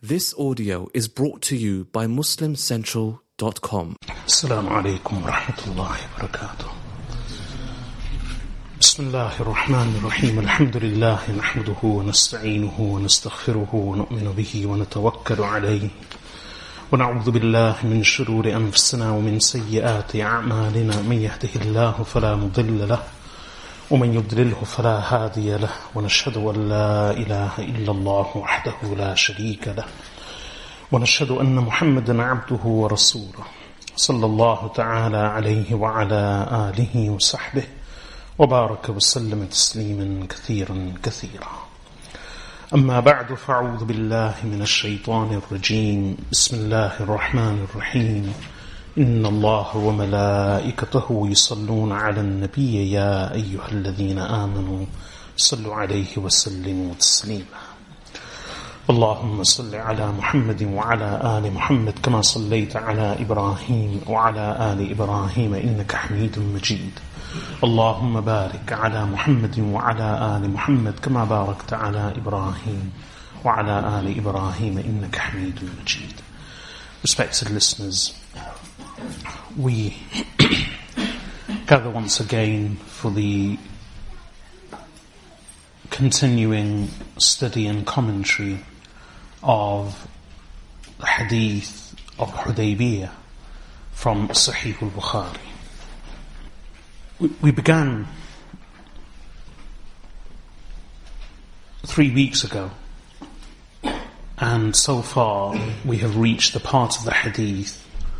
This audio is brought to you by MuslimCentral.com. Assalamu alaikum wa rahmatullahi wa barakatuh. Bismillahir Rahmanir Rahim. Alhamdulillahi nahmaduhu wa nasta'inuhu wa nastaghfiruhu wa nu'minu bihi wa natawakkalu alayhi. Wa na'udhu billahi min shururi anfusina wa min sayyiati a'malina. Man yahdihillahu fala mudilla lahu wa man yudlilhu fala hadiya lahu. Wa nashhadu an la ilaha illa Allah wahdahu la sharika lahu. Wa nashhadu anna Muhammadan 'abduhu wa rasuluhu. Sallallahu ta'ala alayhi wa ala alihi wa sahbihi wa baraka wa sallama tasliman kathiran kathira. أما بعد فأعوذ بالله من الشيطان الرجيم. بسم الله الرحمن الرحيم. إن الله وملائكته يصلون على النبي يا أيها الذين آمنوا صلوا عليه وسلموا تسليما. اللهم صل على محمد وعلى آل محمد كما صليت على إبراهيم وعلى آل إبراهيم إنك حميد مجيد. اللهم بارك على محمد وعلى آل محمد كما باركت على إبراهيم وعلى آل إبراهيم إنك حميد مجيد. Respected listeners, we gather once again for the continuing study and commentary of the hadith of Hudaybiyah from Sahih al-Bukhari. We began 3 weeks ago, and so far we have reached the part of the hadith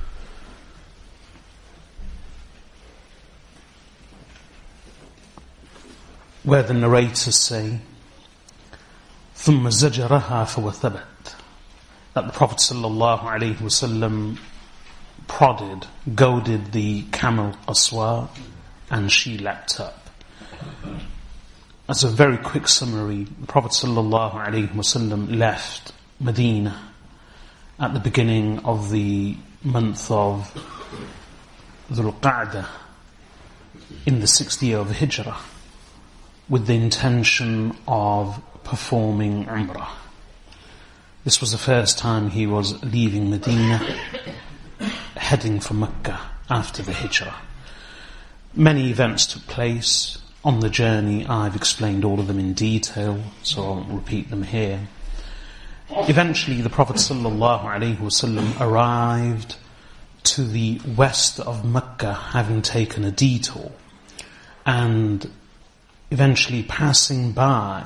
where the narrators say, ثُمَّ زَجَرَهَا فَوَثَبَتْ, that the Prophet ﷺ prodded, goaded the camel Qaswa, and she leapt up. As a very quick summary, the Prophet ﷺ left Medina at the beginning of the month of Dhul Qa'dah in the 6th year of the Hijrah, with the intention of performing Umrah. This was the first time he was leaving Medina, heading for Mecca after the Hijrah. Many events took place on the journey. I've explained all of them in detail, so I won't repeat them here. Eventually, the Prophet ﷺ arrived to the west of Mecca, having taken a detour, and eventually passing by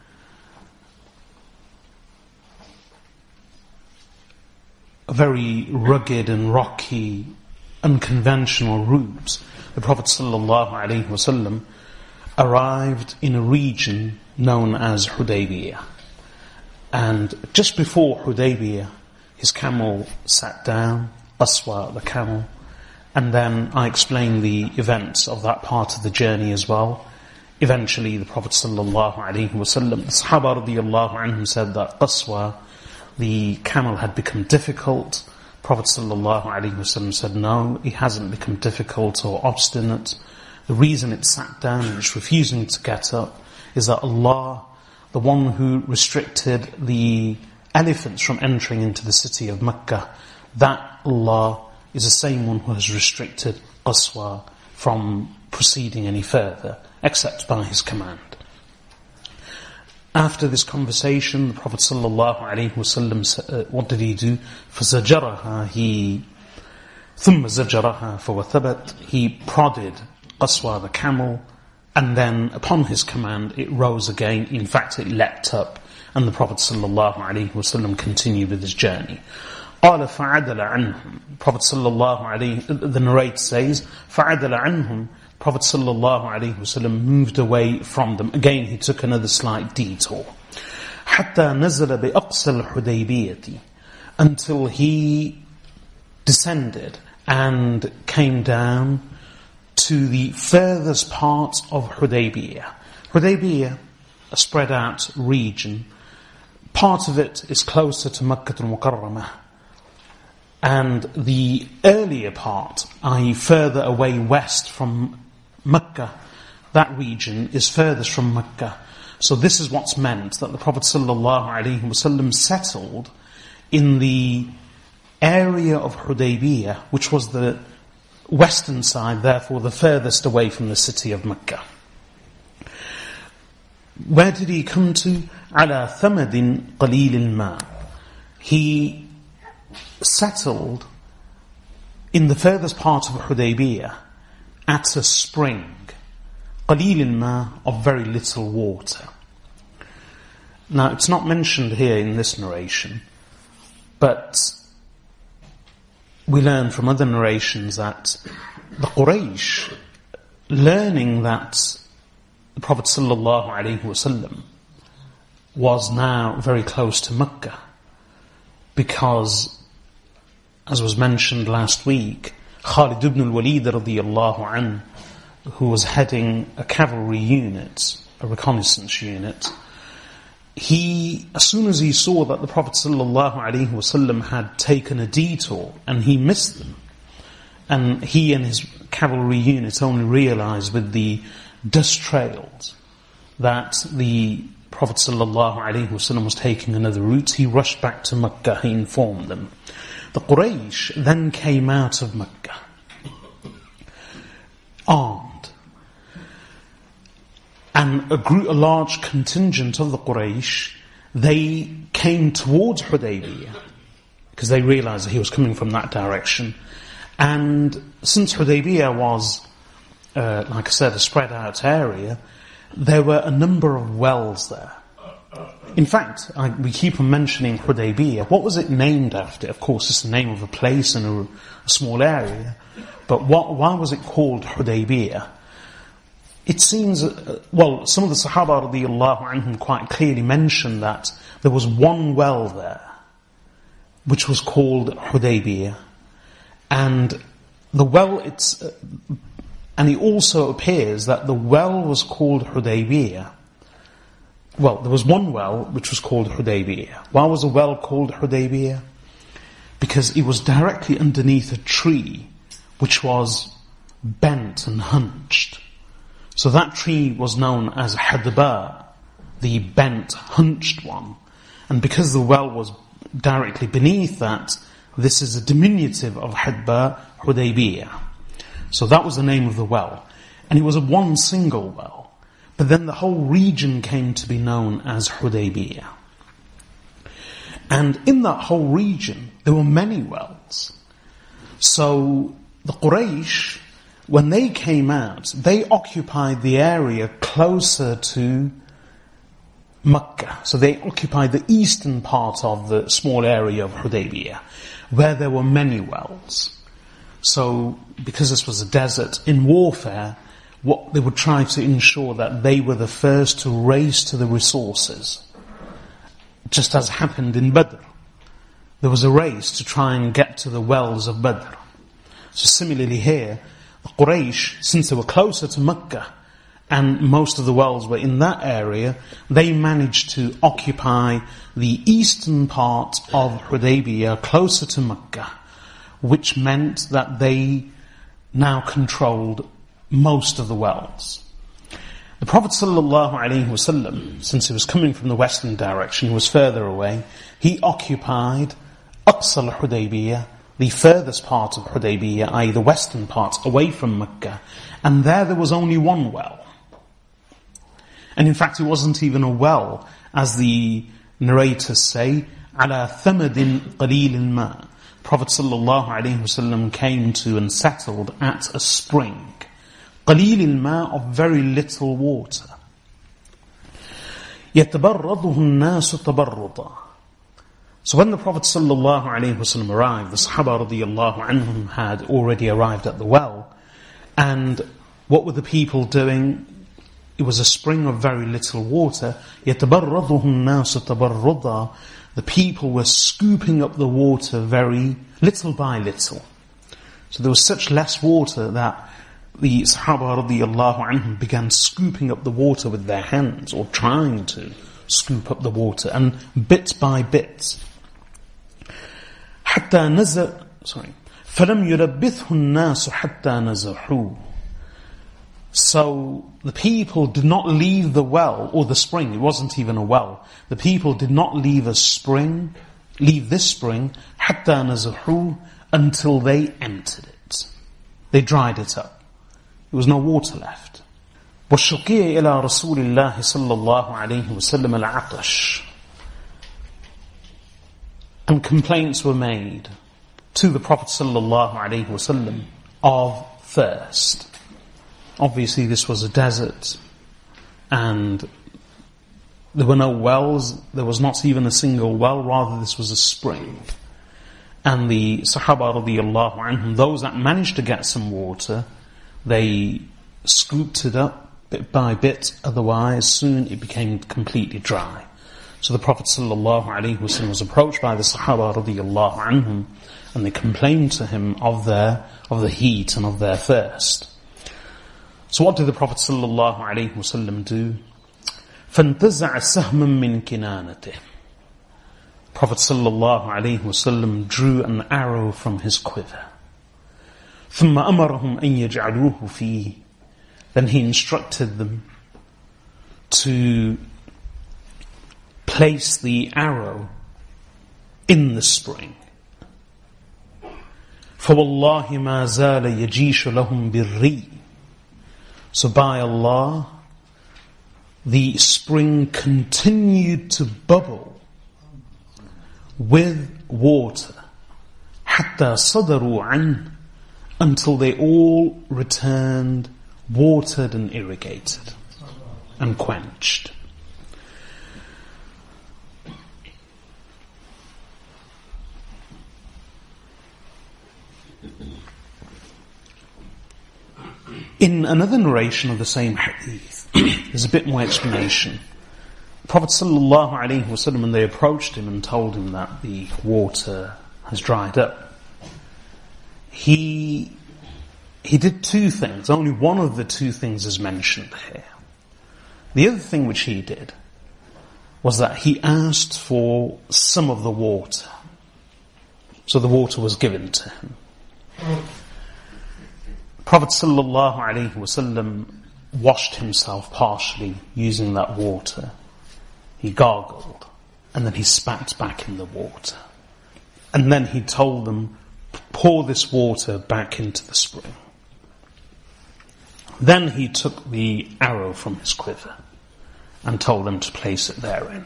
a very rugged and rocky, unconventional route, the Prophet ﷺ arrived in a region known as Hudaybiyah. And just before Hudaybiyah, his camel sat down, Qaswa, the camel, and then I explained the events of that part of the journey as well. Eventually, the Prophet ﷺ, the Sahaba radiyallahu anhum said that Qaswa, the camel, had become difficult. Prophet ﷺ said, no, it hasn't become difficult or obstinate. The reason it sat down and it's refusing to get up is that Allah, the one who restricted the elephants from entering into the city of Mecca, that Allah is the same one who has restricted Qaswa from proceeding any further, except by His command. After this conversation, the Prophet ﷺ, what did he do? فَزَجَرَهَا, ثُمَّ زَجَرَهَا فَوَثَبَتْ, he prodded Qaswa the camel, and then upon his command it rose again. In fact, it leapt up, and the Prophet ﷺ continued with his journey. قَالَ فَعَدَلَ عَنْهُمْ, Prophet the narrator says, فَعَدَلَ عَنْهُمْ, Prophet ﷺ moved away from them. Again, he took another slight detour. حَتَّى نَزَلَ بِأَقْصَى الْحُدَيْبِيَةِ, until he descended and came down to the furthest part of Hudaybiyah. Hudaybiyah, a spread out region. Part of it is closer to Makkah al-Mukarramah, and the earlier part, i.e. further away west from Mecca, that region is furthest from Mecca. So this is what's meant, that the Prophet ﷺ settled in the area of Hudaybiyah, which was the western side, therefore the furthest away from the city of Mecca. Where did he come to? عَلَى ثَمَدٍ قَلِيلِ الْمَاءِ. He settled in the furthest part of Hudaybiyah at a spring, قَلِيلِ الْمَاءِ, of very little water. Now, it's not mentioned here in this narration, but we learn from other narrations that the Quraysh, learning that the Prophet ﷺ was now very close to Mecca, because, as was mentioned last week, Khalid ibn al-Walid radiyallahu anhu, who was heading a cavalry unit, a reconnaissance unit, he, as soon as he saw that the Prophet ﷺ had taken a detour and he missed them, and he and his cavalry unit only realized with the dust trails that the Prophet ﷺ was taking another route, he rushed back to Mecca. He informed them. The Quraysh then came out of Mecca armed, and a large contingent of the Quraysh, they came towards Hudaybiyah because they realized that he was coming from that direction. And since Hudaybiyah was, like I said, a spread out area, there were a number of wells there. In fact, we keep on mentioning Hudaybiyah. What was it named after? Of course, it's the name of a place in a small area. But why was it called Hudaybiyah? It seems, some of the Sahaba radiyallahu anhum quite clearly mentioned that there was one well there, which was called Hudaybiyah. And the well, and it also appears that the well was called Hudaybiyah. Well, there was one well which was called Hudaybiyah. Why was the well called Hudaybiyah? Because it was directly underneath a tree which was bent and hunched. So that tree was known as Hadba, the bent, hunched one. And because the well was directly beneath that, this is a diminutive of Hadba, Hudaybiyah. So that was the name of the well. And it was a one single well. But then the whole region came to be known as Hudaybiyah. And in that whole region, there were many wells. So the Quraysh, when they came out, they occupied the area closer to Mecca. So they occupied the eastern part of the small area of Hudaybiyah, where there were many wells. So, because this was a desert, in warfare, what they would try to ensure that they were the first to race to the resources. Just as happened in Badr. There was a race to try and get to the wells of Badr. So similarly here, the Quraysh, since they were closer to Mecca, and most of the wells were in that area, they managed to occupy the eastern part of Hudaybiyah closer to Mecca, which meant that they now controlled most of the wells. The Prophet ﷺ, since he was coming from the western direction, he was further away, he occupied Aqsa al-Hudaybiyah, the furthest part of Hudaybiyah, i.e. the western part, away from Mecca, and there was only one well. And in fact, it wasn't even a well, as the narrators say, عَلَى ثَمَدٍ قَلِيلٍ مَاءٍ. Prophet ﷺ came to and settled at a spring, قَلِيلٍ مَاءٍ, of very little water. يَتَبَرَّضُهُ النَّاسُ تَبَرُّضًا. So when the Prophet ﷺ arrived, the Sahaba radiyallahu anhum had already arrived at the well. And what were the people doing? It was a spring of very little water. يَتَبَرَّضُهُ النَّاسُ تَبَرُّضًا. The people were scooping up the water very little by little. So there was such less water that the Sahaba radiyallahu anhum began scooping up the water with their hands, or trying to scoop up the water, and bit by bit. فَلَمْ يُلَبِّثْهُ النَّاسُ حَتَّى نَزَحُوهُ. So the people did not leave the well, or the spring, it wasn't even a well. The people did not leave a spring leave this spring, حَتَّى نَزَحُوا, until they emptied it. They dried it up. There was no water left. وَالشُّكِيَ إِلَىٰ رَسُولِ اللَّهِ صَلَّى اللَّهُ عَلَيْهِ وَسَلَّمَ الْعَطَشِ. And complaints were made to the Prophet sallallahu alaihi wasallam of thirst. Obviously this was a desert, and there were no wells, there was not even a single well, rather this was a spring. And the Sahaba radiyallahu anhum, those that managed to get some water, they scooped it up bit by bit, otherwise soon it became completely dry. So the Prophet sallallahu alaihi wasallam was approached by the Sahaba radiyallahu anhum, and they complained to him of the heat and of their thirst. So what did the Prophet sallallahu alaihi wasallam do? فَانْتَزَعَ سَهْمًا مِّن كِنَانَتِهِ. Prophet sallallahu alaihi wasallam drew an arrow from his quiver. ثُمَّ أَمَرَهُمْ أَن يَجْعَلُوهُ فِيهِ. Then he instructed them to place the arrow in the spring. فَوَاللَّهِ مَا زَالَ يَجِيشُ لَهُمْ بِالرِّيِّ. So by Allah, the spring continued to bubble with water حَتَّى صَدَرُوا عَنْهُ, until they all returned watered and irrigated and quenched. In another narration of the same hadith, there's a bit more explanation. Prophet sallallahu alaihi wasallam, when they approached him and told him that the water has dried up, he did two things. Only one of the two things is mentioned here. The other thing which he did was that he asked for some of the water. So the water was given to him. Prophet sallallahu alaihi wasallam washed himself partially using that water. He gargled, and then he spat back in the water. And then he told them, pour this water back into the spring. Then he took the arrow from his quiver and told them to place it therein.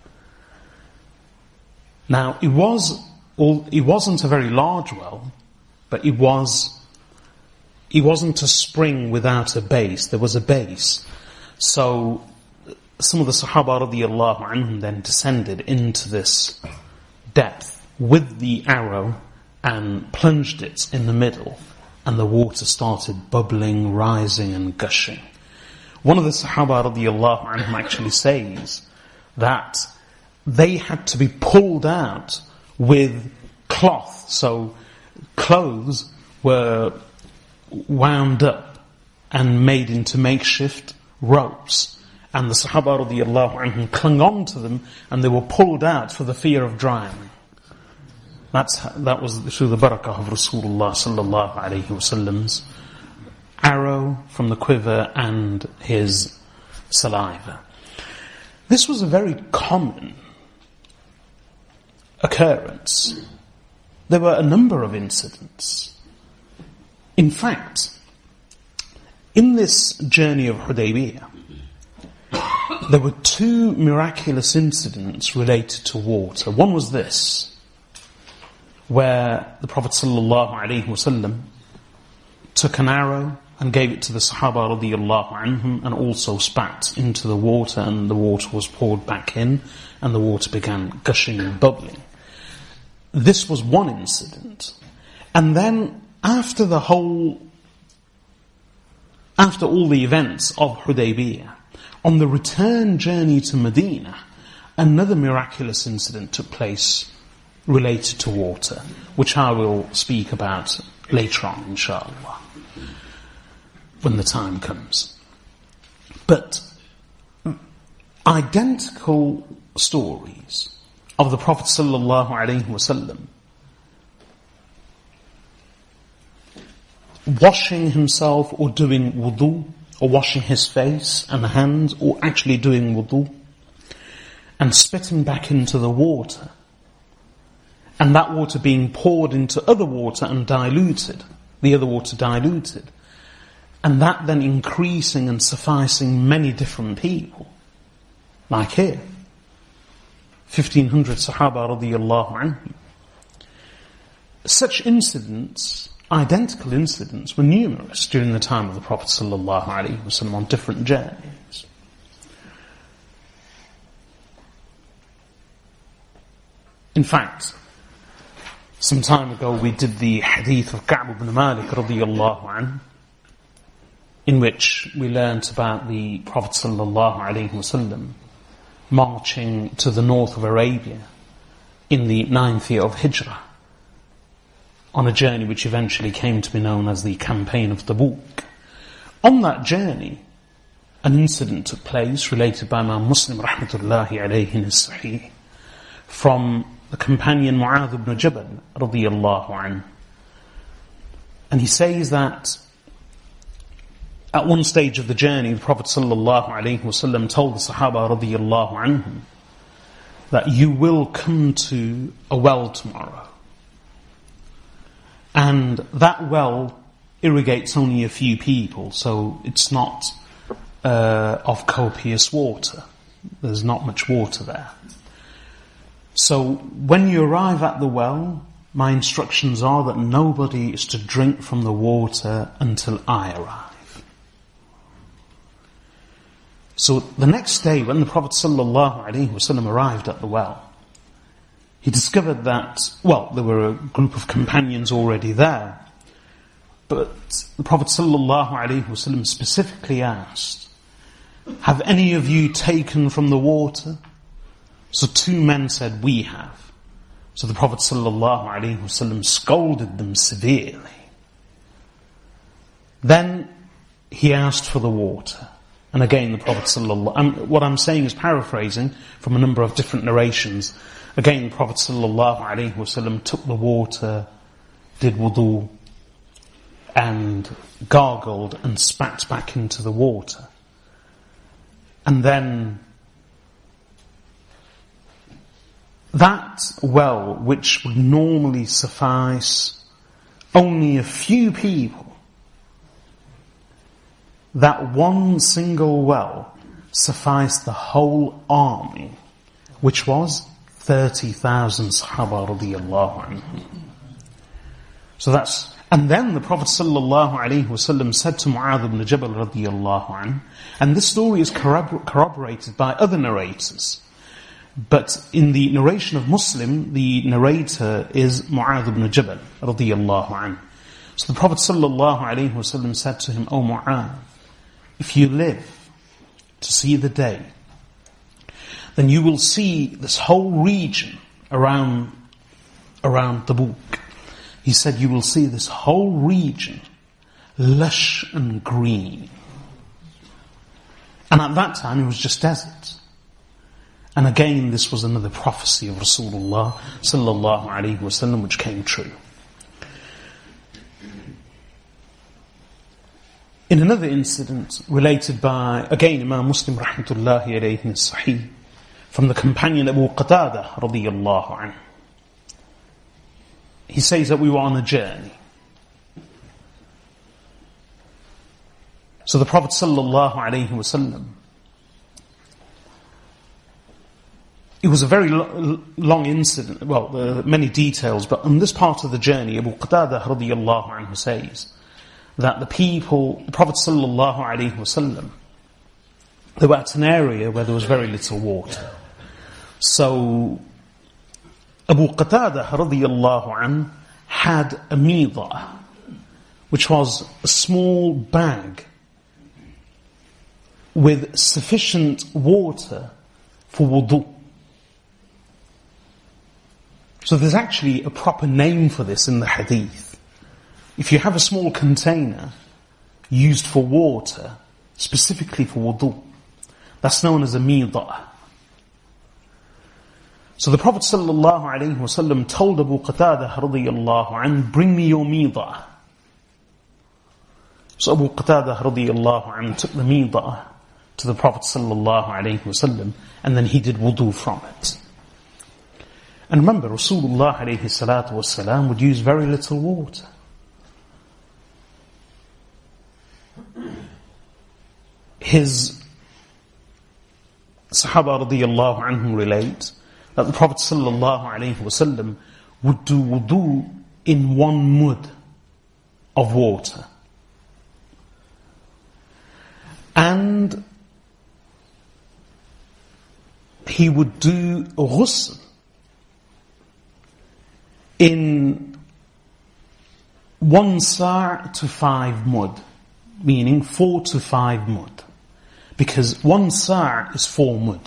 Now, it wasn't a very large well, but it wasn't a spring without a base. There was a base. So some of the Sahaba radiyallahu anhum then descended into this depth with the arrow and plunged it in the middle, and the water started bubbling, rising and gushing. One of the Sahaba radiyallahu anhum actually says that they had to be pulled out with cloth. So clothes were wound up and made into makeshift ropes. And the Sahaba radiyallahu anhum clung on to them, and they were pulled out for the fear of drowning. That was through the barakah of Rasulullah sallallahu alayhi wasallam's arrow from the quiver and his saliva. This was a very common occurrence. There were a number of incidents. In fact, in this journey of Hudaybiyah, there were two miraculous incidents related to water. One was this, where the Prophet ﷺ took an arrow and gave it to the Sahaba radiyallahu anhum and also spat into the water, and the water was poured back in and the water began gushing and bubbling. This was one incident. And then after all the events of Hudaybiyah, on the return journey to Medina, another miraculous incident took place related to water, which I will speak about later on, inshallah, when the time comes. But identical stories of the Prophet sallallahu alaihi wasallam washing himself or doing wudu, or washing his face and hands, or actually doing wudu, and spitting back into the water. and that water being poured into other water and diluted, the other water diluted, and that then increasing and sufficing many different people. Like here, 1,500 Sahaba radiyallahu anhum. Such incidents, identical incidents, were numerous during the time of the Prophet sallallahu alaihi wasallam on different journeys. In fact, some time ago we did the hadith of Ka'b ibn Malik radiyallahu anhu, in which we learnt about the Prophet sallallahu alaihi wasallam marching to the north of Arabia in the 9th year of Hijrah, on a journey which eventually came to be known as the Campaign of Tabuk. On that journey, an incident took place related by Imam Muslim rahmatullahi alayhi in his Sahih, from the companion Mu'adh ibn Jabal radiyallahu anhu. And he says that at one stage of the journey, the Prophet sallallahu alaihi wasallam told the Sahaba radiyallahu anhum that you will come to a well tomorrow, and that well irrigates only a few people, so it's not of copious water. There's not much water there. So when you arrive at the well, my instructions are that nobody is to drink from the water until I arrive. So the next day, when the Prophet ﷺ arrived at the well, he discovered that, well, there were a group of companions already there, but the Prophet ﷺ specifically asked, have any of you taken from the water? So 2 men said, we have. So the Prophet ﷺ scolded them severely. Then he asked for the water. And again the Prophet ﷺ, what I'm saying is paraphrasing from a number of different narrations. Again the Prophet ﷺ took the water, did wudu, and gargled and spat back into the water. And then that well, which would normally suffice only a few people, that one single well sufficed the whole army, which was 30,000 Sahaba radiyallahu anhum. So that's, and then the Prophet sallallahu alaihi wasallam said to Mu'adh ibn Jabal radiyallahu anhu, and this story is corroborated by other narrators, but in the narration of Muslim, the narrator is Mu'adh ibn Jabal radiyallahu anhu. So the Prophet sallallahu alaihi wasallam said to him, O Mu'adh, if you live to see the day, then you will see this whole region around Tabuk. He said, you will see this whole region lush and green. And at that time it was just desert. And again, this was another prophecy of Rasulullah sallallahu alaihi wasallam which came true. In another incident related by, again, Imam Muslim rahmatullahi alayhi in his Sahih, from the companion Abu Qatada radiyallahu anhu, he says that we were on a journey. So the Prophet sallallahu alaihi wasallam, it was a very long incident, well, there are many details, but on this part of the journey, Abu Qatada radiyallahu anhu says that the Prophet sallallahu alaihi wasallam, they were at an area where there was very little water. So Abu Qatada radiyallahu anhu had a midah, which was a small bag with sufficient water for wudu. So there's actually a proper name for this in the hadith. If you have a small container used for water, specifically for wudu, that's known as a midah. So the Prophet ﷺ told Abu Qatada radiyallahu anhu, bring me your midah. So Abu Qatada radiyallahu anhu took the midah to the Prophet ﷺ, and then he did wudu from it. And remember, Rasulullah alayhi salatu wasalam would use very little water. His Sahaba radiyallahu anhum relate that the Prophet sallallahu alayhi wasallam would do wudu in 1 mud of water. And he would do ghusl in 1 sa' to 5 mud, meaning 4 to 5 mud. Because 1 sa' is 4 mud.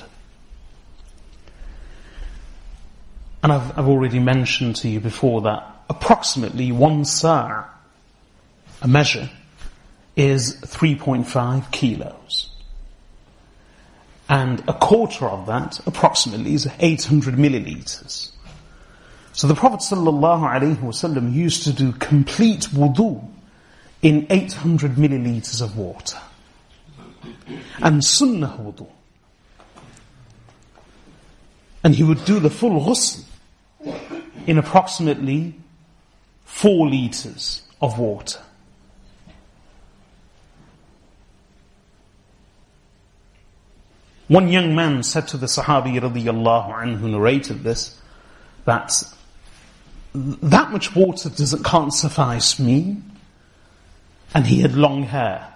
And I've already mentioned to you before that approximately 1 sa', a measure, is 3.5 kilos. And a quarter of that, approximately, is 800 milliliters. So the Prophet ﷺ used to do complete wudu in 800 milliliters of water. And sunnah wudu. And he would do the full ghusl in approximately 4 liters of water. One young man said to the Sahabi radiyallahu anhu who narrated this, that much water can't suffice me. And he had long hair.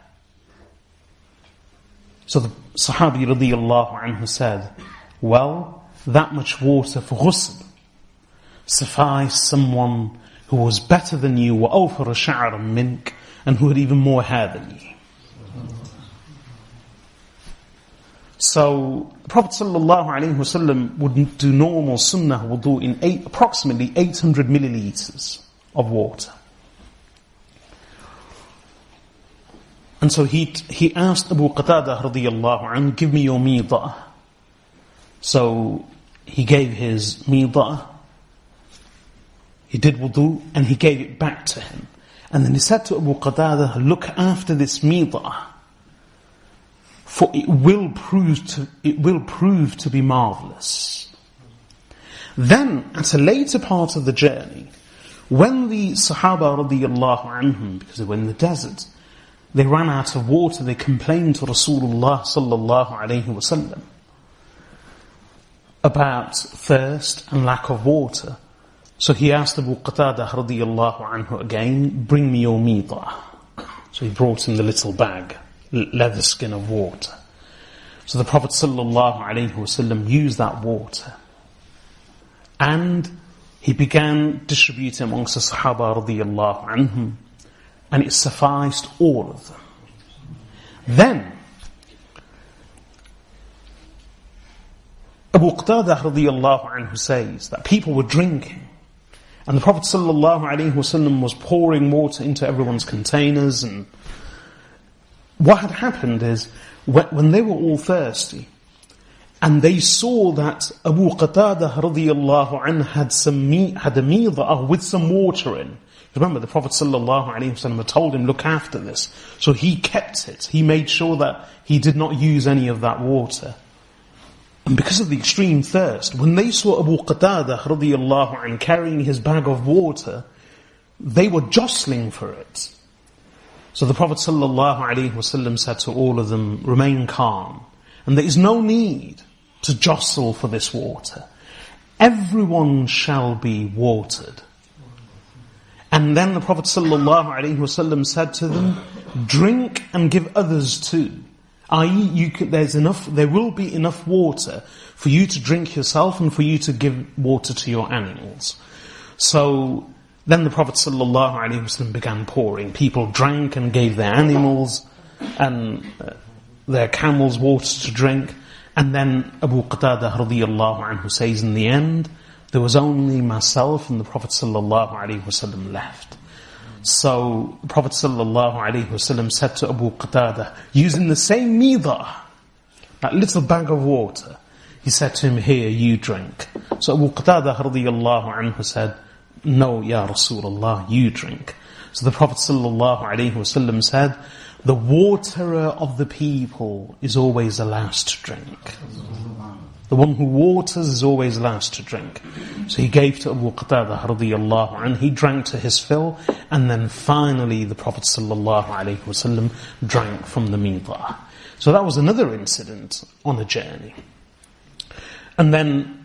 So the Sahabi radiyallahu anhu said, well, that much water for ghusl sufficed someone who was better than you, وَأَوْفَرَ شَعْرًا مِنْكَ, and who had even more hair than you. So the Prophet ﷺ would do normal sunnah wudu in approximately 800 milliliters of water. And so he asked Abu Qatada radiyallahu anhu, give me your midah. So he gave his midah, he did wudu, and he gave it back to him. And then he said to Abu Qatada, look after this midah, for it will prove to be marvelous. Then, at a later part of the journey, when the Sahaba radiyallahu anhum, because they were in the desert, they ran out of water, they complained to Rasulullah sallallahu alayhi wasallam about thirst and lack of water. So he asked Abu Qatada radiyallahu anhu again, bring me your midah. So he brought him the little bag, leather skin of water. So the Prophet sallallahu alayhi wasallam used that water, and he began distributing amongst the Sahaba radiyallahu anhum, and it sufficed all of them. Then Abu Qatada radiyallahu anhu says that people were drinking, and the Prophet sallallahu alayhi wasallam was pouring water into everyone's containers. And what had happened is, when they were all thirsty, and they saw that Abu Qatada radiyallahu anhu had a midah with some water in. Remember, the Prophet sallallahu alaihi wasallam had told him, look after this. So he kept it. He made sure that he did not use any of that water. And because of the extreme thirst, when they saw Abu Qatada radiyallahu anhu carrying his bag of water, they were jostling for it. So the Prophet sallallahu alaihi wasallam said to all of them, remain calm. And there is no need to jostle for this water. Everyone shall be watered. And then the Prophet ﷺ said to them, drink and give others too. I.e., there will be enough water for you to drink yourself and for you to give water to your animals. So then the Prophet ﷺ began pouring. People drank and gave their animals and their camels water to drink. And then Abu Qatada radiyallahu anhu says, in the end, there was only myself and the Prophet ﷺ left. So the Prophet ﷺ said to Abu Qatada, using the same midah, that little bag of water, he said to him, here, you drink. So Abu Qatada radiyallahu anhu said, No, Ya Rasulullah, you drink. So the Prophet ﷺ said, the waterer of the people is always the last to drink. The one who waters is always last to drink. So he gave to Abu Qatadah radiyallahu anhu, he drank to his fill, and then finally the Prophet ﷺ drank from the midah. So that was another incident on a journey. And then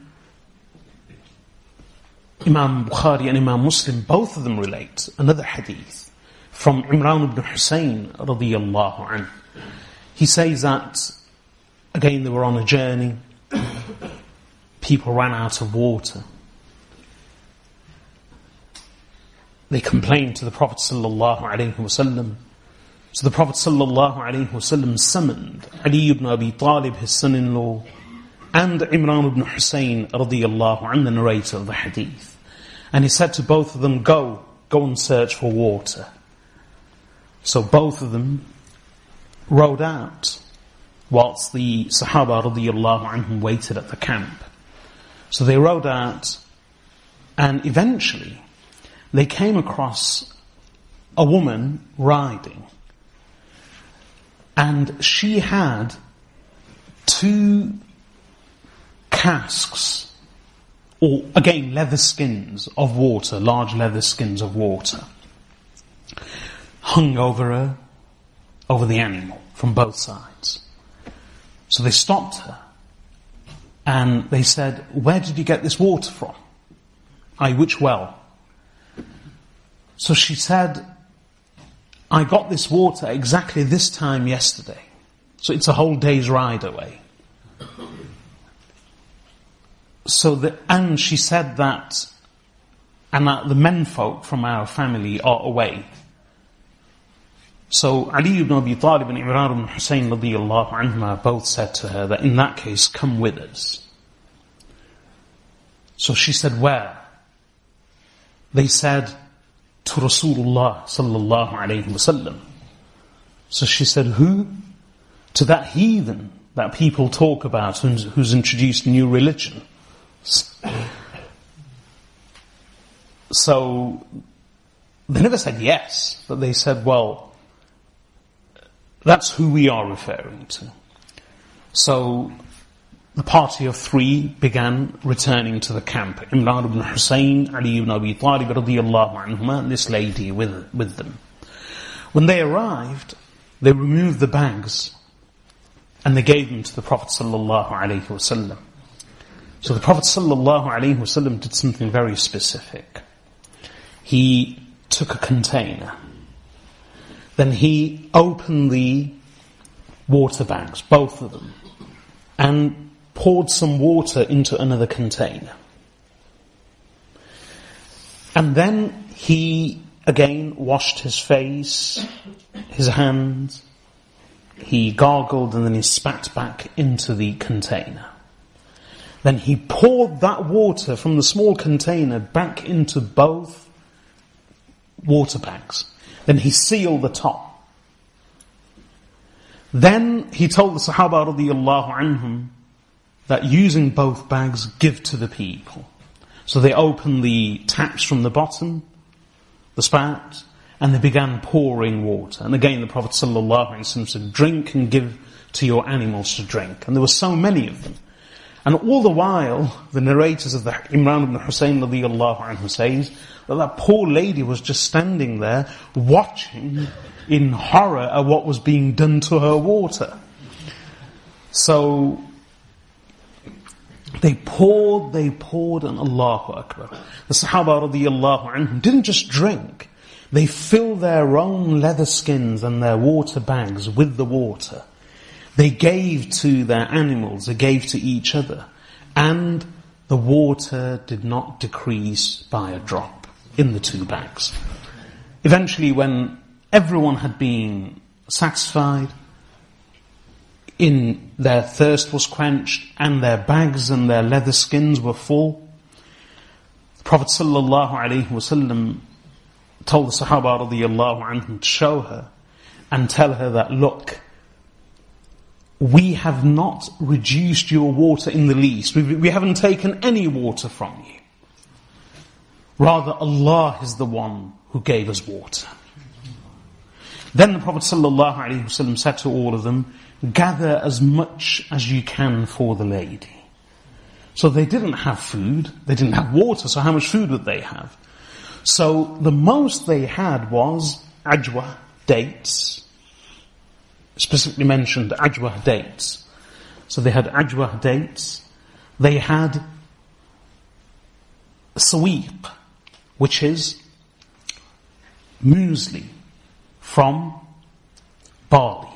Imam Bukhari and Imam Muslim, both of them relate another hadith from Imran ibn Hussein radiyallahu anhu. He says that, again, they were on a journey, people ran out of water. They complained to the Prophet sallallahu alaihi wasallam. So the Prophet sallallahu alaihi wasallam summoned Ali ibn Abi Talib, his son-in-law, and Imran ibn Hussein radiyallahu anhu, the narrator of the hadith. And he said to both of them, go and search for water. So both of them rowed out, whilst the Sahaba radiyallahu anhum waited at the camp. So they rowed out, and eventually they came across a woman riding. And she had 2 casks, or again leather skins of water, large leather skins of water, hung over her, over the animal, from both sides. So they stopped her, and they said, where did you get this water from? Which well? So she said, I got this water exactly this time yesterday. So it's a whole day's ride away. And she said that, and that the menfolk from our family are away. So Ali ibn Abi Talib and Imran ibn Hussein radiyallahu anhuma both said to her that in that case, come with us. So she said, where? They said, to Rasulullah sallallahu alayhi wasallam. So she said, who? To that heathen that people talk about, who's introduced a new religion. So they never said yes, but they said, well, that's who we are referring to. So the party of 3 began returning to the camp. Imran ibn Hussein, Ali ibn Abi Talib radiyallahu anhuma, and this lady with them. When they arrived, they removed the bags and they gave them to the Prophet sallallahu alaihi wasallam. So the Prophet sallallahu alaihi wasallam did something very specific. He took a container. Then he opened the water bags, both of them, and poured some water into another container. And then he again washed his face, his hands, he gargled, and then he spat back into the container. Then he poured that water from the small container back into both water bags. Then he sealed the top. Then he told the Sahaba radiyallahu anhum that using both bags, give to the people. So they opened the taps from the bottom, the spout, and they began pouring water. And again the Prophet sallallahu alaihi wasallam said, drink and give to your animals to drink. And there were so many of them. And all the while, the narrators of the Imran ibn Hussein radiyallahu anhu says that poor lady was just standing there watching in horror at what was being done to her water. So they poured, and Allahu Akbar. The Sahaba radiyallahu anhum didn't just drink. They filled their own leather skins and their water bags with the water. They gave to their animals, they gave to each other. And the water did not decrease by a drop in the 2 bags. Eventually, when everyone had been satisfied, in their thirst was quenched, and their bags and their leather skins were full, the Prophet sallallahu alaihi wasallam told the Sahaba radiyallahu anhum to show her and tell her that, look, we have not reduced your water in the least. We haven't taken any water from you. Rather, Allah is the one who gave us water. Then the Prophet ﷺ said to all of them, gather as much as you can for the lady. So they didn't have food, they didn't have water, so how much food would they have? So the most they had was ajwa, dates. Specifically mentioned ajwa, dates. So they had ajwa, dates. They had saweep, which is muesli from barley.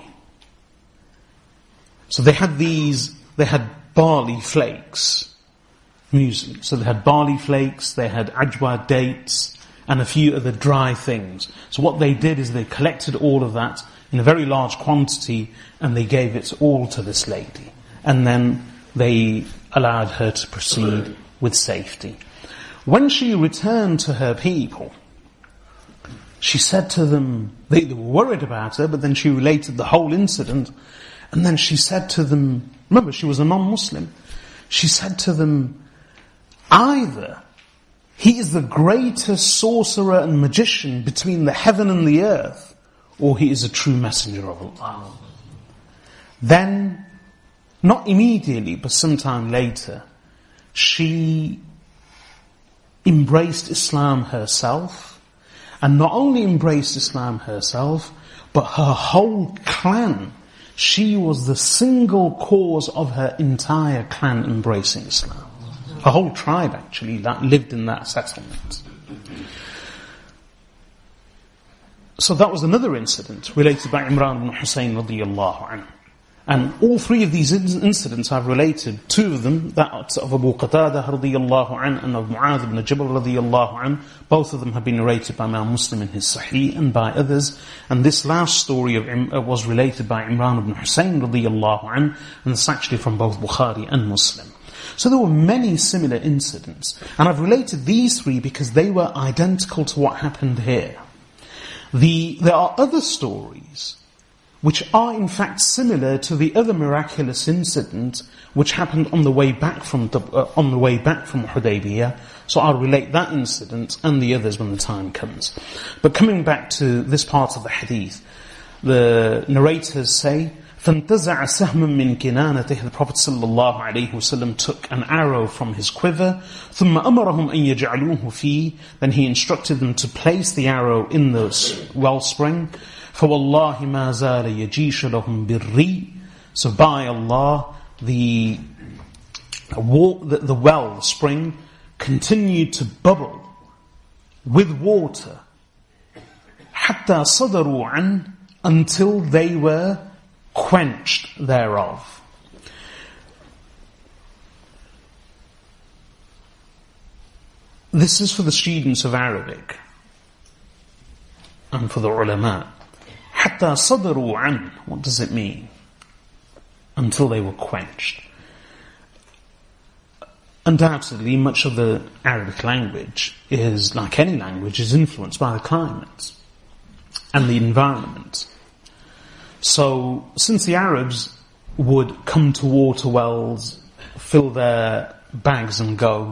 So they had barley flakes, muesli. So they had barley flakes, they had ajwa, dates, and a few other dry things. So what they did is they collected all of that in a very large quantity and they gave it all to this lady. And then they allowed her to proceed with safety. When she returned to her people, she said to them, they were worried about her, but then she related the whole incident, and then she said to them, remember she was a non-Muslim, she said to them, either he is the greatest sorcerer and magician between the heaven and the earth, or he is a true messenger of Allah. Then, not immediately, but sometime later, she embraced Islam herself, and not only embraced Islam herself, but her whole clan. She was the single cause of her entire clan embracing Islam. A whole tribe actually that lived in that settlement. So that was another incident related by Imran ibn Hussein radiyallahu anhu. And all three of these incidents I've related, two of them, that of Abu Qatadah radiyallahu anhu and of Mu'adh ibn Jabal radiyallahu anhu, both of them have been narrated by Imam Muslim in his Sahih and by others. And this last story was related by Imran ibn Hussein radiyallahu anhu, and it's actually from both Bukhari and Muslim. So there were many similar incidents. And I've related these three because they were identical to what happened here. There are other stories which are in fact similar to the other miraculous incident which happened on the way back from Hudaybiyah. So I'll relate that incident and the others when the time comes. But coming back to this part of the hadith, the narrators say, فَانْتَزَعَ سَهْمًا مِنْ كِنَانَتِهِ. The Prophet ﷺ took an arrow from his quiver. ثُمَّ أَمَرَهُمْ أَنْ يَجْعَلُوهُ فِيهِ. Then he instructed them to place the arrow in the wellspring. فَوَاللَّهِ مَا زَالَ يَجِيشُ لَهُمْ بِالرِّي. So by Allah, the well, the spring, continued to bubble with water. حَتَّى صَدَرُوا عَنْ. Until they were quenched thereof. This is for the students of Arabic and for the ulama. حَتَّى صَدَرُوا عَنْ. What does it mean? Until they were quenched. Undoubtedly, much of the Arabic language is, like any language, is influenced by the climate and the environment. So, since the Arabs would come to water wells, fill their bags and go,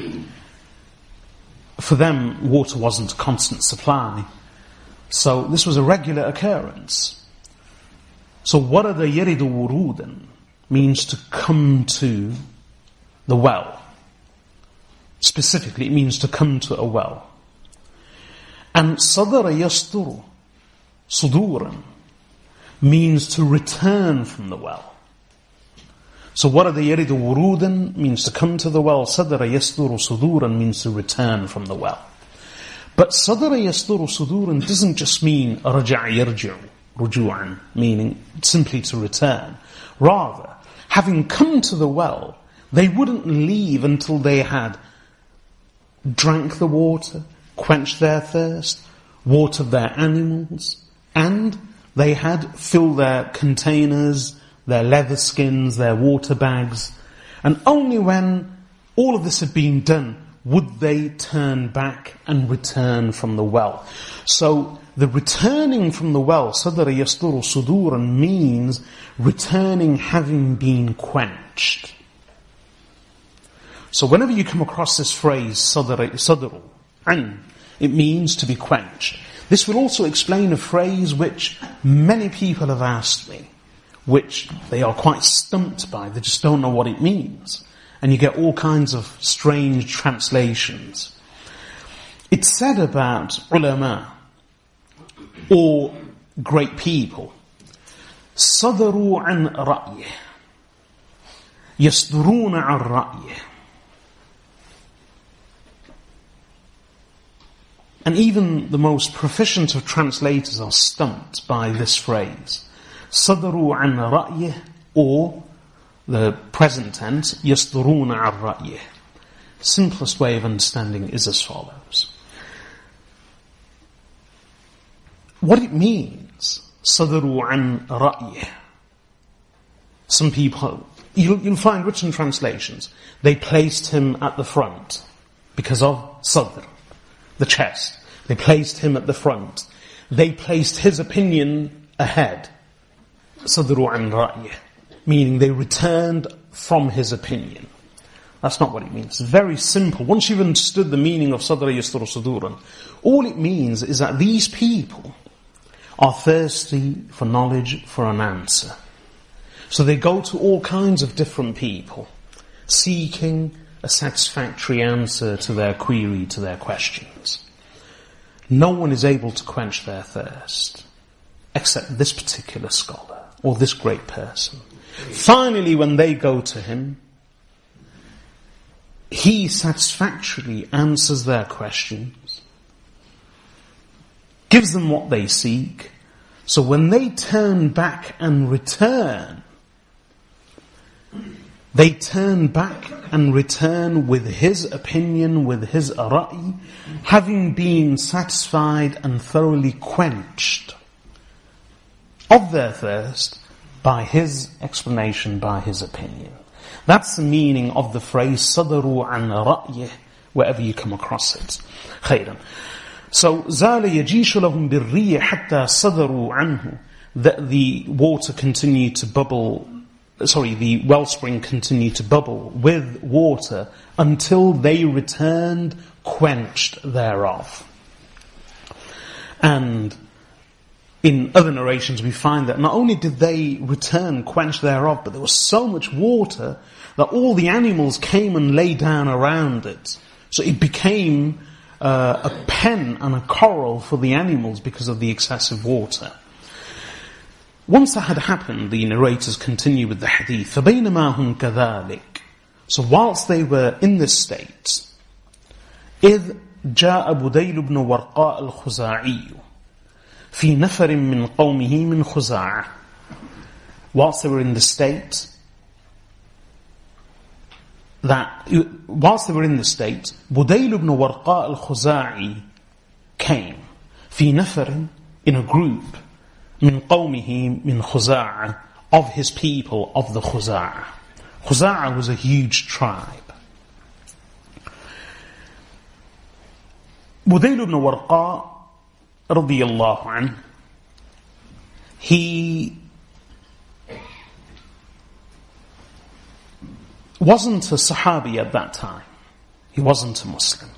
for them water wasn't a constant supply. So this was a regular occurrence. So warada yaridu wurudan means to come to the well. Specifically, it means to come to a well. And sadara yasturu, suduran, means to return from the well. So warada yaridu wurudan means to come to the well. Sadara yasturu suduran means to return from the well. But sadara yasturu suduran doesn't just mean raja'a yarji'u, ruju'an, meaning simply to return. Rather, having come to the well, they wouldn't leave until they had drank the water, quenched their thirst, watered their animals, and they had filled their containers, their leather skins, their water bags. And only when all of this had been done would they turn back and return from the well. So the returning from the well, sadara yasturu suduran, means returning having been quenched. So whenever you come across this phrase, sadru, an. It means to be quenched. This will also explain a phrase which many people have asked me, which they are quite stumped by. They just don't know what it means. And you get all kinds of strange translations. It's said about ulama, or great people, صدروا عن رأيه يصدرون عن رأيه. And even the most proficient of translators are stumped by this phrase. صدروا عن رأيه, or the present tense, يصدرون عن رأيه. Simplest way of understanding is as follows. What it means, صدروا عن رأيه. Some people, you'll find written translations, they placed him at the front because of صدر, the chest. They placed him at the front. They placed his opinion ahead. صدروا عن رأيه, meaning they returned from his opinion. That's not what it means. It's very simple. Once you've understood the meaning of صدر يصدر صدورا, all it means is that these people are thirsty for knowledge, for an answer. So they go to all kinds of different people, seeking a satisfactory answer to their query, to their questions. No one is able to quench their thirst, except this particular scholar, or this great person. Finally, when they go to him, he satisfactorily answers their questions, gives them what they seek. So when they turn back and return, they turn back and return with his opinion, with his ra'i, having been satisfied and thoroughly quenched of their thirst by his explanation, by his opinion. That's the meaning of the phrase صدروا عن رأيه, wherever you come across it. خيرا. So زال يجيش لهم بالريح حتى صدروا عنه, that the water continued to bubble, the wellspring continued to bubble with water until they returned quenched thereof. And in other narrations we find that not only did they return quenched thereof, but there was so much water that all the animals came and lay down around it. So it became a pen and a coral for the animals because of the excessive water. Once that had happened, the narrators continue with the hadith. فَبَيْنَمَا هُمْ كَذَلِكَ. So whilst they were in this state, إِذْ جَاءَ بُدَيْلُ بْنُ وَرْقَاءَ الْخُزَاعِيُّ فِي نَفَرٍ مِّنْ قَوْمِهِ مِنْ خُزَاعَةٍ. Whilst they were in the state, Budayl ibn Warqa al-Khuza'i came, في نفر, in a group, من قومه من خزاعة, of his people of the Khuza'a. Khuza'a was a huge tribe. Budayl ibn Warqa radiyallahu anhu, he wasn't a Sahabi at that time. He wasn't a Muslim.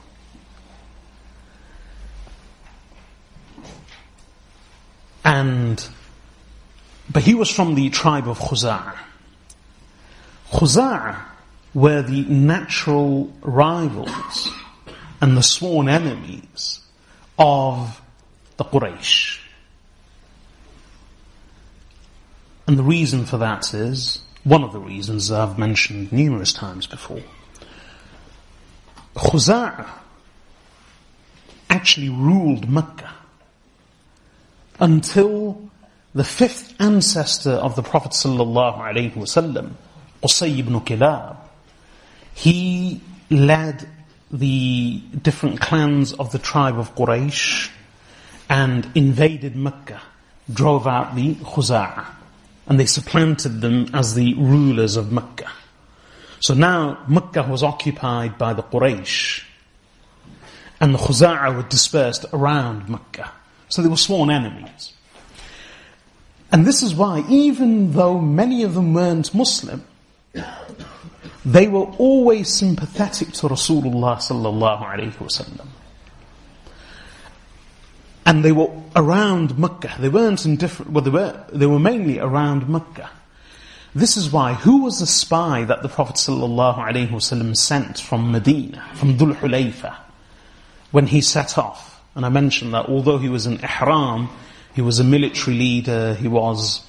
But he was from the tribe of Khuza'a. Khuza'a were the natural rivals and the sworn enemies of the Quraysh. And the reason for that is, one of the reasons I've mentioned numerous times before. Khuza'a actually ruled Mecca until the fifth ancestor of the Prophet ﷺ, Qusay ibn Kilab, he led the different clans of the tribe of Quraysh and invaded Mecca, drove out the Khuza'a, and they supplanted them as the rulers of Mecca. So now Mecca was occupied by the Quraysh, and the Khuza'a were dispersed around Mecca. So they were sworn enemies. And this is why, even though many of them weren't Muslim, they were always sympathetic to Rasulullah sallallahu alaihi wasallam. And they were around Mecca. They weren't in different, well, they were mainly around Mecca. This is why, who was the spy that the Prophet ﷺ sent from Medina, from Dhul Hulayfa, when he set off? And I mentioned that although he was in Ihram, he was a military leader, he was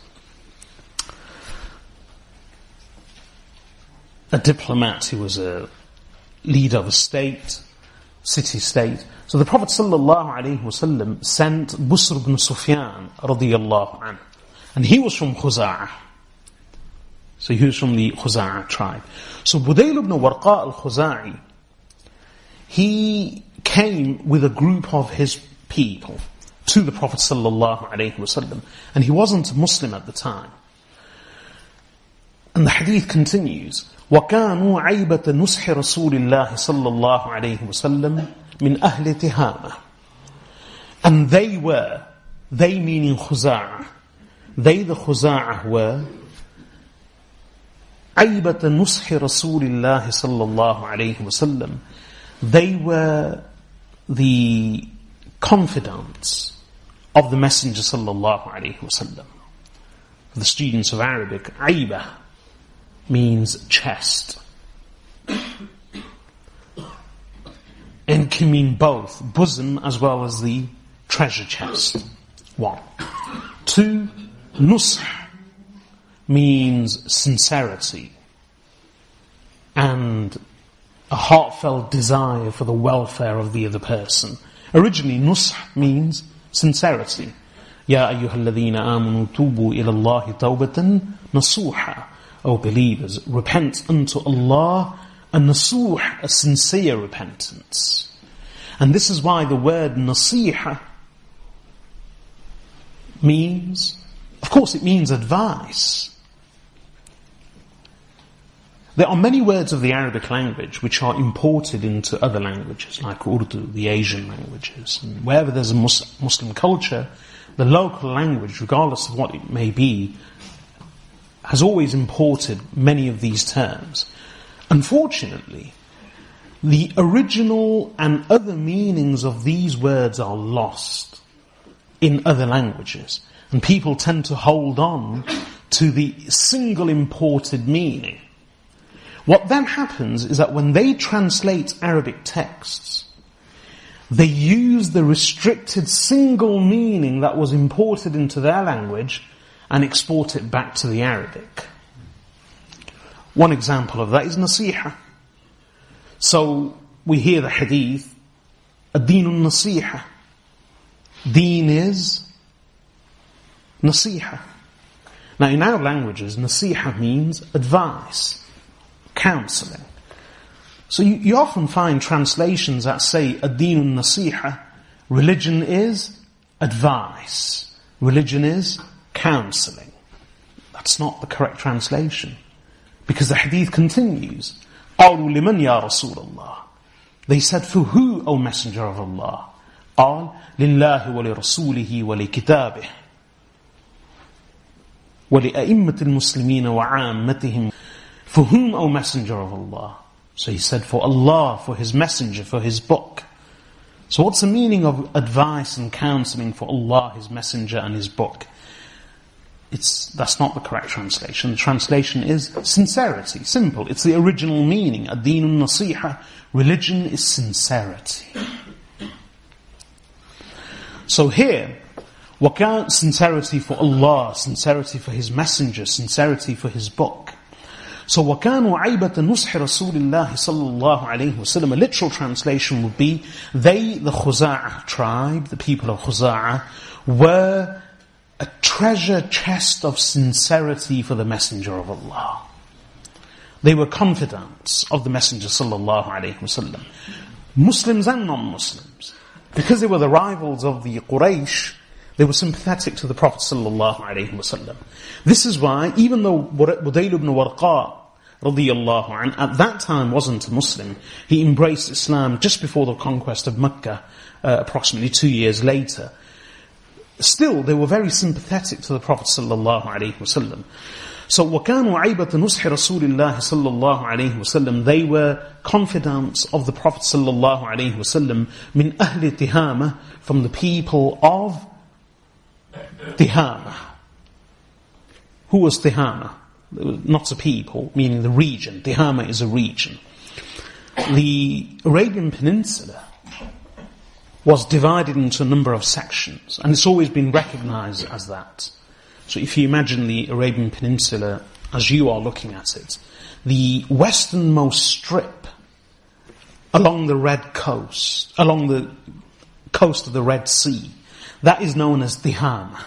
a diplomat, he was a leader of a state, city-state. So the Prophet ﷺ sent Busr ibn Sufyan radiyallahu anhu. And he was from Khuza'ah. So he was from the Khuza'ah tribe. So Budayl ibn Warqa al-Khuza'i, he came with a group of his people to the Prophet ﷺ. And he wasn't a Muslim at the time. And the hadith continues, وَكَانُوا عَيْبَةَ نُسْحِ رَسُولِ اللَّهِ صَلَّى اللَّهُ عَلَيْهِ وَسَلَّمَ مِنْ أَهْلِ تِهَامَةٍ. And they meaning Khuza'ah, they the Khuza'ah were عَيْبَةَ نُسْحِ رَسُولِ اللَّهِ صَلَّى اللَّهُ عَلَيْهِ وَسَلَّمَ. They were the confidants of the Messenger sallallahu alaihi wasallam. For the students of Arabic, عَيْبَة means chest. And can mean both, bosom as well as the treasure chest. 1. 2, nusх means sincerity and a heartfelt desire for the welfare of the other person. Originally, nusх means sincerity. Ya ayyuhalladhina amanu tubu ila Allahi tawbatan nasuha. O believers, repent unto Allah a nasuh, a sincere repentance. And this is why the word nasiha means, of course it means advice. There are many words of the Arabic language which are imported into other languages, like Urdu, the Asian languages. And wherever there's a Muslim culture, the local language, regardless of what it may be, has always imported many of these terms. Unfortunately, the original and other meanings of these words are lost in other languages. And people tend to hold on to the single imported meaning. What then happens is that when they translate Arabic texts, they use the restricted single meaning that was imported into their language and export it back to the Arabic. One example of that is nasiha. So we hear the hadith, ad-deenun nasiha. Deen is nasiha. Now in our languages, nasiha means advice, counseling. So you often find translations that say ad-deenun nasiha, religion is advice, religion is counseling. That's not the correct translation. Because the hadith continues, قَالُوا لِمَنْ يَا رَسُولَ اللَّهِ. They said, for who, O Messenger of Allah? قال لله ولرسوله ولكتابه ولأئمة المسلمين وعامتهم. For whom, O Messenger of Allah? So he said, for Allah, for His Messenger, for His book. So what's the meaning of advice and counseling for Allah, His Messenger and His book? That's not the correct translation. The translation is sincerity. Simple. It's the original meaning. Ad-deenun nasiha. Religion is sincerity. So here, sincerity for Allah, sincerity for His Messenger, sincerity for His book. So وَكَانُوا عَيْبَةَ نُصْحِ رَسُولِ اللَّهِ صَلَّى اللَّهُ عَلَيْهِ وَسَلَّمَ. A literal translation would be, they, the Khuza'ah tribe, the people of Khuza'ah, were a treasure chest of sincerity for the Messenger of Allah. They were confidants of the Messenger sallallahu alaihi wasallam, Muslims and non-Muslims. Because they were the rivals of the Quraysh, they were sympathetic to the Prophet sallallahu alaihi wasallam. This is why, even though Budayl ibn Warqa radiyallahu anhu at that time wasn't a Muslim, he embraced Islam just before the conquest of Mecca, approximately 2 years later. Still, they were very sympathetic to the Prophet sallallahu alaihi wasallam. So وَكَانُوا عَيْبَةَ نُصْحِ رَسُولِ اللَّهِ صَلَّى اللَّهُ عَلَيْهِ وَسَلَّمْ. They were confidants of the Prophet صلى الله عليه وسلم من أهل تهامة, from the people of Tihama. Who was Tihama? Not a people, meaning the region. Tihama is a region. The Arabian Peninsula was divided into a number of sections, and it's always been recognized as that. So if you imagine the Arabian Peninsula as you are looking at it, the westernmost strip along the Red Coast, along the coast of the Red Sea, that is known as Tihama.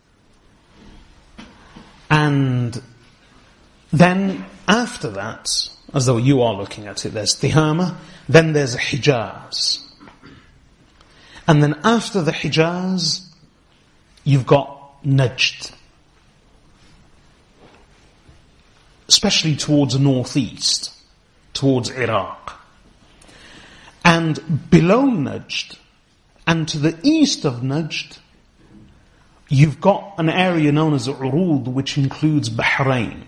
And then after that, as though you are looking at it, there's Tihama, then there's Hijaz. And then after the Hijaz, you've got Najd. Especially towards the northeast, towards Iraq. And below Najd, and to the east of Najd, you've got an area known as Urud, which includes Bahrain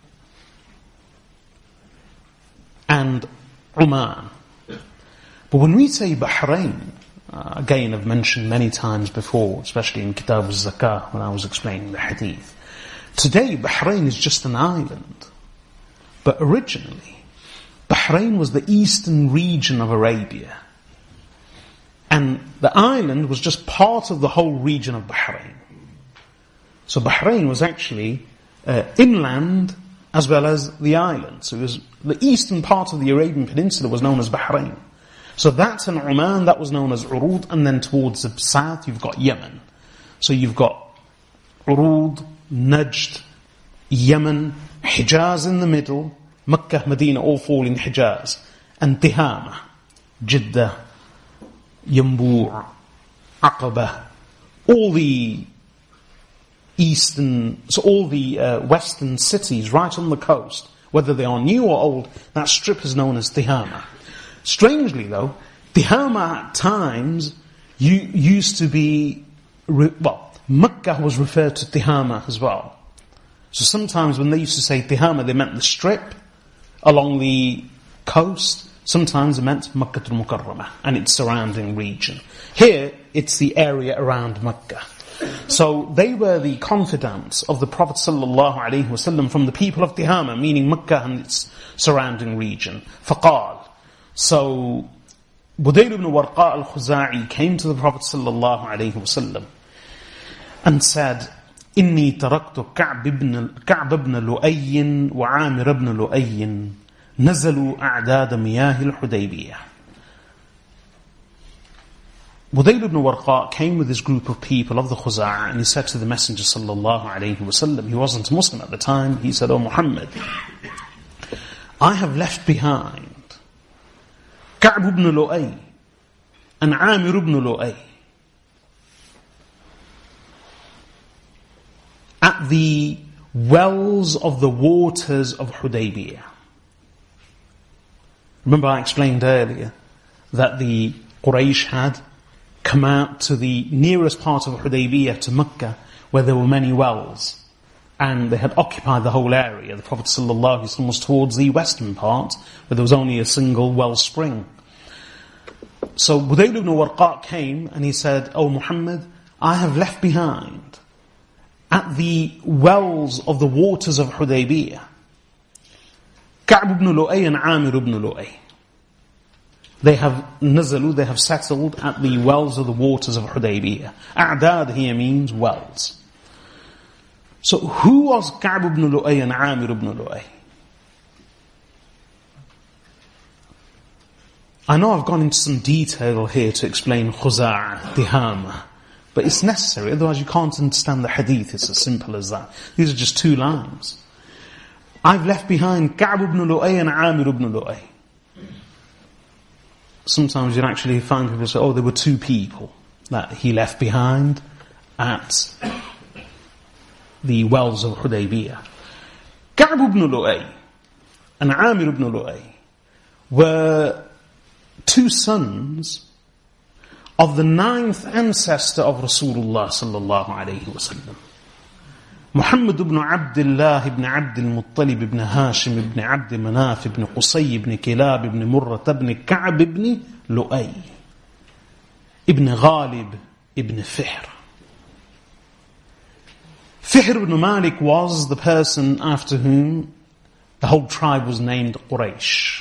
and Oman. But when we say Bahrain, again I've mentioned many times before, especially in Kitab al-Zakah when I was explaining the hadith, today Bahrain is just an island. But originally, Bahrain was the eastern region of Arabia. And the island was just part of the whole region of Bahrain. So Bahrain was actually inland as well as the island. So it was the eastern part of the Arabian Peninsula was known as Bahrain. So that's in Oman, that was known as Urud, and then towards the south you've got Yemen. So you've got Urud, Najd, Yemen, Hijaz in the middle, Makkah, Medina all fall in Hijaz, and Tihama, Jeddah, Yanbu', Aqaba, all the eastern, so all the western cities right on the coast, whether they are new or old, that strip is known as Tihama. Strangely though, Tihama at times used to be, Makkah was referred to Tihama as well. So sometimes when they used to say Tihama, they meant the strip along the coast. Sometimes it meant Makkah al-Mukarramah and its surrounding region. Here, it's the area around Makkah. So they were the confidants of the Prophet ﷺ from the people of Tihama, meaning Makkah and its surrounding region. فقال. So Budayl ibn Warqa al-Khuza'i came to the Prophet ﷺ and said, إني تركت كعب بن لؤي وعامر بن لؤي نزلوا أعداد مياه الحديبية. Budayl ibn Warqa came with this group of people of the Khuza'a, and he said to the Messenger sallallahu alayhi wasallam, he wasn't Muslim at the time, he said, "O Muhammad, I have left behind Ka'b ibn Lu'ay and Amir ibn Lu'ay at the wells of the waters of Hudaybiyah." Remember I explained earlier that the Quraysh had come out to the nearest part of Hudaybiyah, to Mecca, where there were many wells, and they had occupied the whole area. The Prophet ﷺ was towards the western part, where there was only a single well spring. So Budayl ibn Warqa came and he said, "O Muhammad, I have left behind at the wells of the waters of Hudaybiyah Ka'b ibn Lu'ay and Amir ibn Lu'ay. They have nazalu, they have settled at the wells of the waters of Hudaybiyah. A'dad here means wells. So who was Ka'b ibn Lu'ay and Amir ibn Lu'ay? I know I've gone into some detail here to explain Khuza'a, Tihama, but it's necessary, otherwise you can't understand the hadith. It's as simple as that. These are just 2 lines. I've left behind Ka'b ibn Lu'ay and Amir ibn Lu'ay. Sometimes you'll actually find people say, there were 2 people that he left behind at the wells of Hudaybiyah. Ka'b ibn Lu'ay and Amir ibn Lu'ay were 2 sons of the 9th ancestor of Rasulullah sallallahu alayhi wasallam. Muhammad ibn Abdullah ibn Abd al-Muttalib ibn Hashim ibn Abd Manaf ibn Qusay ibn Kilab ibn Murrah ibn Ka'b ibn Lu'ay ibn Ghalib ibn Fihr. Fihr ibn Malik was the person after whom the whole tribe was named Quraysh.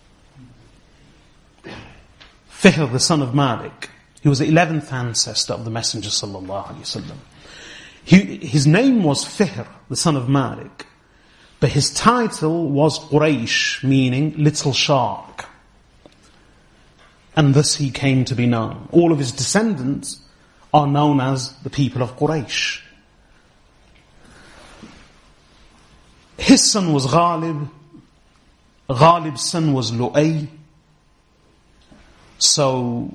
Fihr, the son of Malik, he was the 11th ancestor of the Messenger sallallahu alaihi wasallam. His name was Fihr, the son of Malik, but his title was Quraysh, meaning little shark. And thus he came to be known. All of his descendants are known as the people of Quraysh. His son was Ghalib. Ghalib's son was Lu'ay. So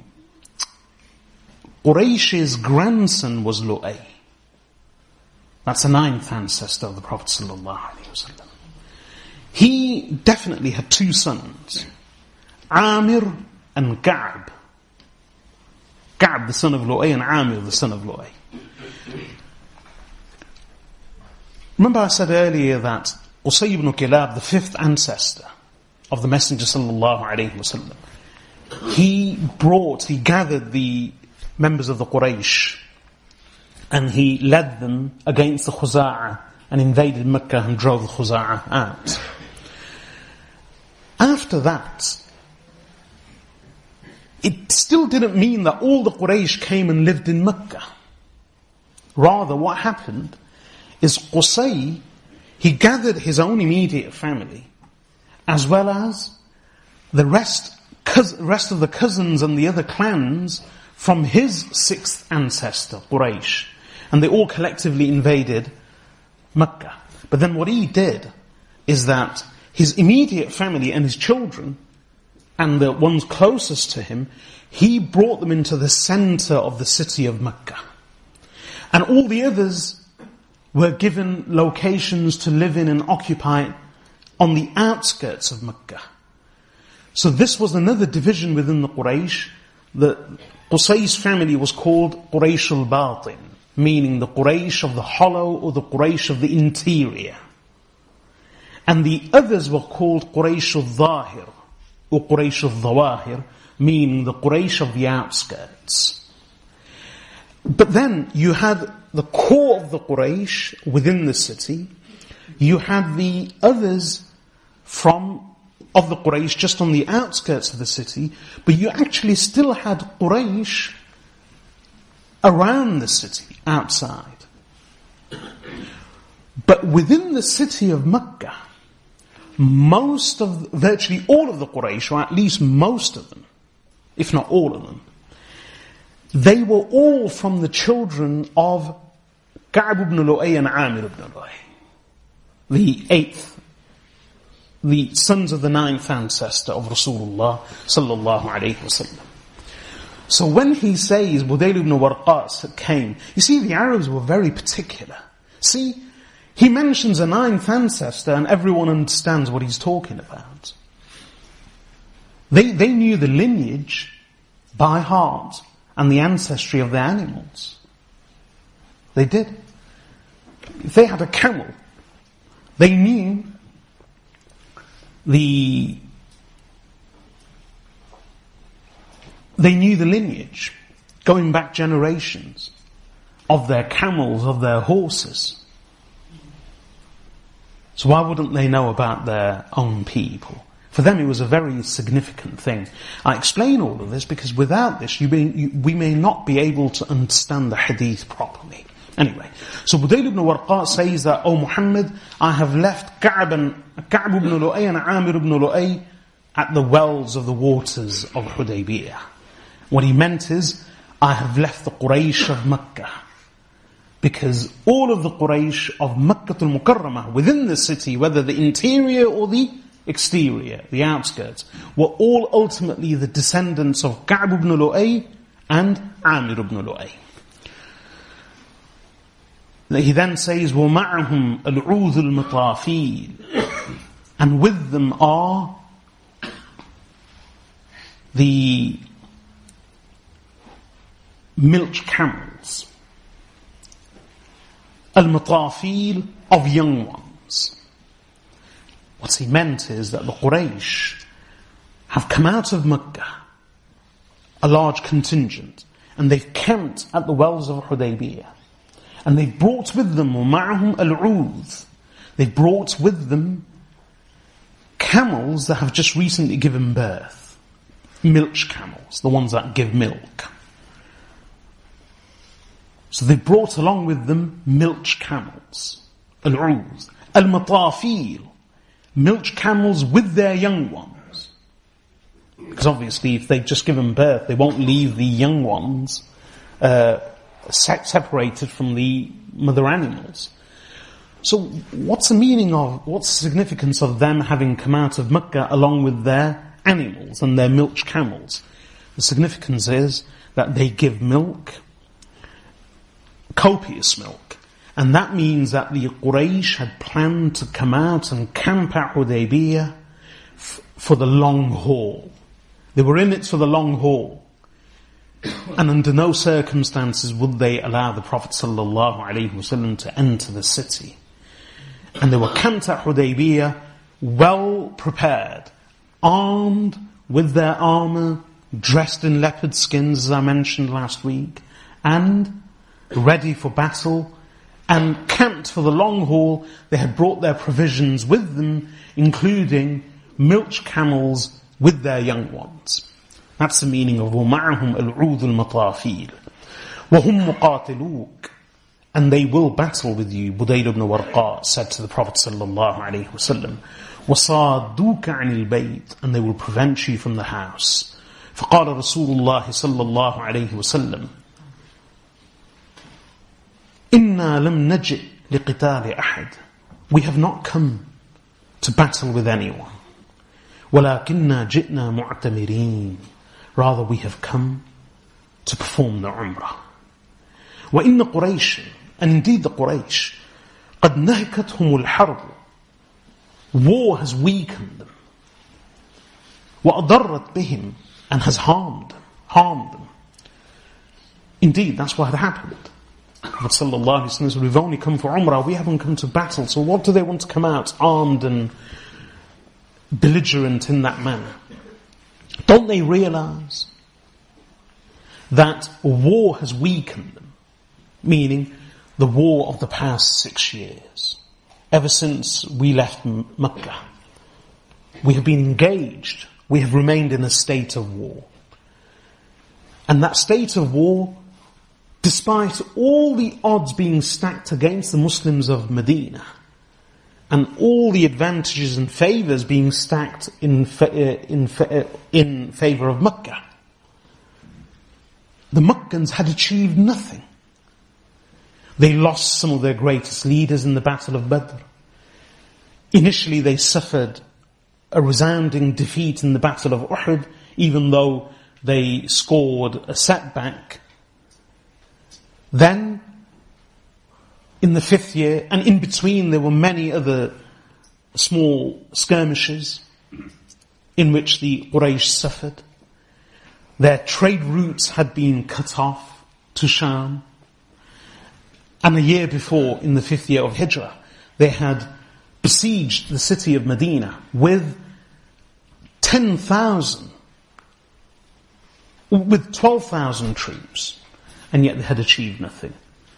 Quraysh's grandson was Lu'ay. That's the 9th ancestor of the Prophet ﷺ. He definitely had 2 sons, Amir and Ka'b. Ka'b, the son of Lu'ay, and Amir, the son of Lu'ay. Remember I said earlier that Qusay ibn Kilab, the 5th ancestor of the Messenger ﷺ, he gathered the members of the Quraysh, and he led them against the Khuza'ah and invaded Mecca and drove the Khuza'ah out. After that, it still didn't mean that all the Quraysh came and lived in Mecca. Rather, what happened is Qusay, he gathered his own immediate family, as well as the rest of the cousins and the other clans from his 6th ancestor, Quraysh. And they all collectively invaded Mecca. But then what he did is that his immediate family and his children, and the ones closest to him, he brought them into the center of the city of Mecca. And all the others were given locations to live in and occupy on the outskirts of Mecca. So this was another division within the Quraysh. The Qusay's family was called Quraysh al-Batin, meaning the Quraysh of the hollow or the Quraysh of the interior. And the others were called Quraysh al-Zahir or Quraysh al-Zawahir, meaning the Quraysh of the outskirts. But then you had the core of the Quraysh within the city. You had the others of the Quraysh just on the outskirts of the city, but you actually still had Quraysh around the city, outside. But within the city of Mecca, virtually all of the Quraysh, or at least most of them, if not all of them, they were all from the children of Ka'b ibn Lu'ay and Amir ibn Lu'ay, the sons of the 9th ancestor of Rasulullah sallallahu alayhi wasallam. So when he says Budayl ibn Warqas came, you see the Arabs were very particular. See, he mentions a 9th ancestor and everyone understands what he's talking about. They knew the lineage by heart and the ancestry of the animals. They did. If they had a camel, they knew the lineage, going back generations, of their camels, of their horses. So why wouldn't they know about their own people? For them it was a very significant thing. I explain all of this because without this we may not be able to understand the hadith properly. Anyway, so Budayl ibn Warqa says that, "O Muhammad, I have left Ka'b ibn Lu'ay and Amir ibn Lu'ay at the wells of the waters of Hudaybiyah." What he meant is, I have left the Quraysh of Mecca. Because all of the Quraysh of Makkah al-Mukarramah, within the city, whether the interior or the exterior, the outskirts, were all ultimately the descendants of Ka'b ibn Lu'ay and Amir ibn Lu'ay. He then says, وَمَعَهُمْ الْعُوذُ الْمِطَافِيلِ, and with them are the milch camels. al-matafil, of young ones. What he meant is that the Quraysh have come out of Mecca, a large contingent, and they've camped at the wells of Hudaybiyah. And they've brought with them, وَمَعَهُمْ الْعُوذ, they've brought with them camels that have just recently given birth. Milch camels, the ones that give milk. So they brought along with them milch camels. Al-Uz. Al-Matafil. Milch camels with their young ones. Because obviously if they've just given birth, they won't leave the young ones separated from the mother animals. So what's the significance of them having come out of Mecca along with their animals and their milch camels? The significance is that they give milk, copious milk. And that means that the Quraysh had planned to come out and camp at Hudaybiyah for the long haul. They were in it for the long haul. And under no circumstances would they allow the Prophet ﷺ to enter the city. And they were camped at Hudaybiyah, well prepared, armed with their armor, dressed in leopard skins, as I mentioned last week, and ready for battle, and camped for the long haul. They had brought their provisions with them, including milch camels with their young ones. That's the meaning of وَمَعَهُمْ الْعُوذُ الْمَطَافِيلِ وَهُمْ مُقَاتِلُوكَ, and they will battle with you. Budayl ibn Warqa said to the Prophet sallallahu alaihi wasallam, وَصَادُوكَ عَنِ الْبَيْتِ, and they will prevent you from the house. فَقَالَ رَسُولُ اللَّهِ صَلَّى اللَّهُ عَلَيْهِ وَسَلَّمَ إِنَّا لَمْ نَجِئْ لِقِتَالِ أَحَدٍ, we have not come to battle with anyone. وَلَكِنَّا جِئْنَا مُعْتَمِرِينَ, rather we have come to perform the Umrah. وَإِنَّ قُرَيْشٍ, and indeed the Quraysh, قَدْ نَهِكَتْهُمُ الْحَرْبُ, war has weakened them. وَأَضَرَّتْ بِهِمْ, and has harmed them. Indeed, that's what had happened. Prophet sallallahu alaihi wasallam said, we've only come for Umrah, we haven't come to battle, so what do they want to come out armed and belligerent in that manner? Don't they realize that war has weakened them? Meaning the war of the past 6 years. Ever since we left Mecca, we have been engaged, we have remained in a state of war. And that state of war, despite all the odds being stacked against the Muslims of Medina, and all the advantages and favours being stacked in favour of Mecca, the Meccans had achieved nothing. They lost some of their greatest leaders in the Battle of Badr. Initially they suffered a resounding defeat in the Battle of Uhud, even though they scored a setback. Then, in the 5th year, and in between there were many other small skirmishes in which the Quraysh suffered. Their trade routes had been cut off to Sham. And a year before, in the 5th year of Hijrah, they had besieged the city of Medina with 12,000 troops, and yet they had achieved nothing.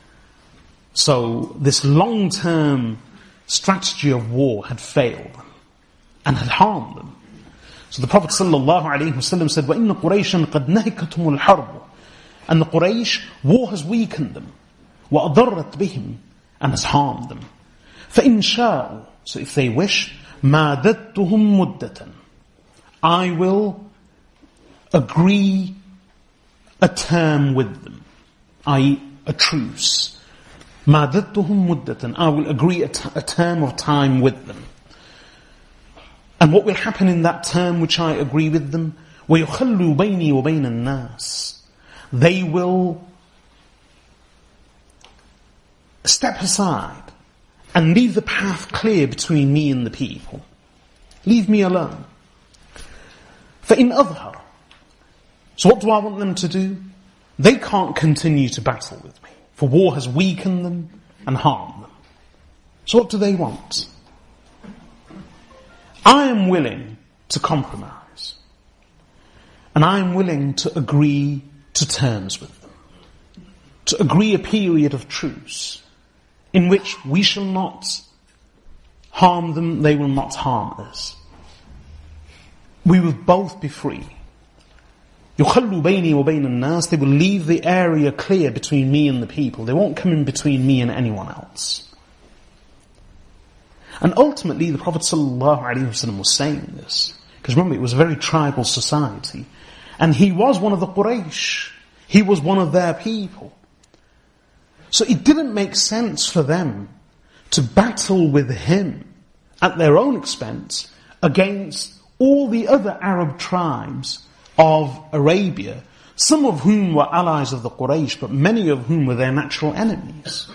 So this long-term strategy of war had failed them and had harmed them. So the Prophet ﷺ said, وَإِنَّ قُرَيْشًا قَدْ نَهِكَتْهُمُ الْحَرْبُ, and the Quraysh, war has weakened them. وَأَضَرَّتْ بِهِمْ, and has harmed them. فَإِنْ شَاءُوا, so if they wish, مَادَدْتُهُمْ مُدَّةً, I will agree a term with them, i.e. a truce. مَادَدْتُهُمْ مُدَّةً, I will agree a term of time with them. And what will happen in that term which I agree with them? وَيُخَلُّوا بَيْنِي وَبَيْنَ النَّاسِ, they will step aside and leave the path clear between me and the people. Leave me alone. فَإِنْ أَظْهَرُ, so what do I want them to do? They can't continue to battle with me, for war has weakened them, and harm them. So what do they want? I am willing to compromise. And I am willing to agree to terms with them. To agree a period of truce in which we shall not harm them, they will not harm us. We will both be free. يُخَلُّ بَيْنِي وَبَيْنَ النَّاسِ. They will leave the area clear between me and the people. They won't come in between me and anyone else. And ultimately the Prophet ﷺ was saying this. Because remember, it was a very tribal society. And he was one of the Quraysh. He was one of their people. So it didn't make sense for them to battle with him at their own expense against all the other Arab tribes of Arabia, some of whom were allies of the Quraysh, but many of whom were their natural enemies.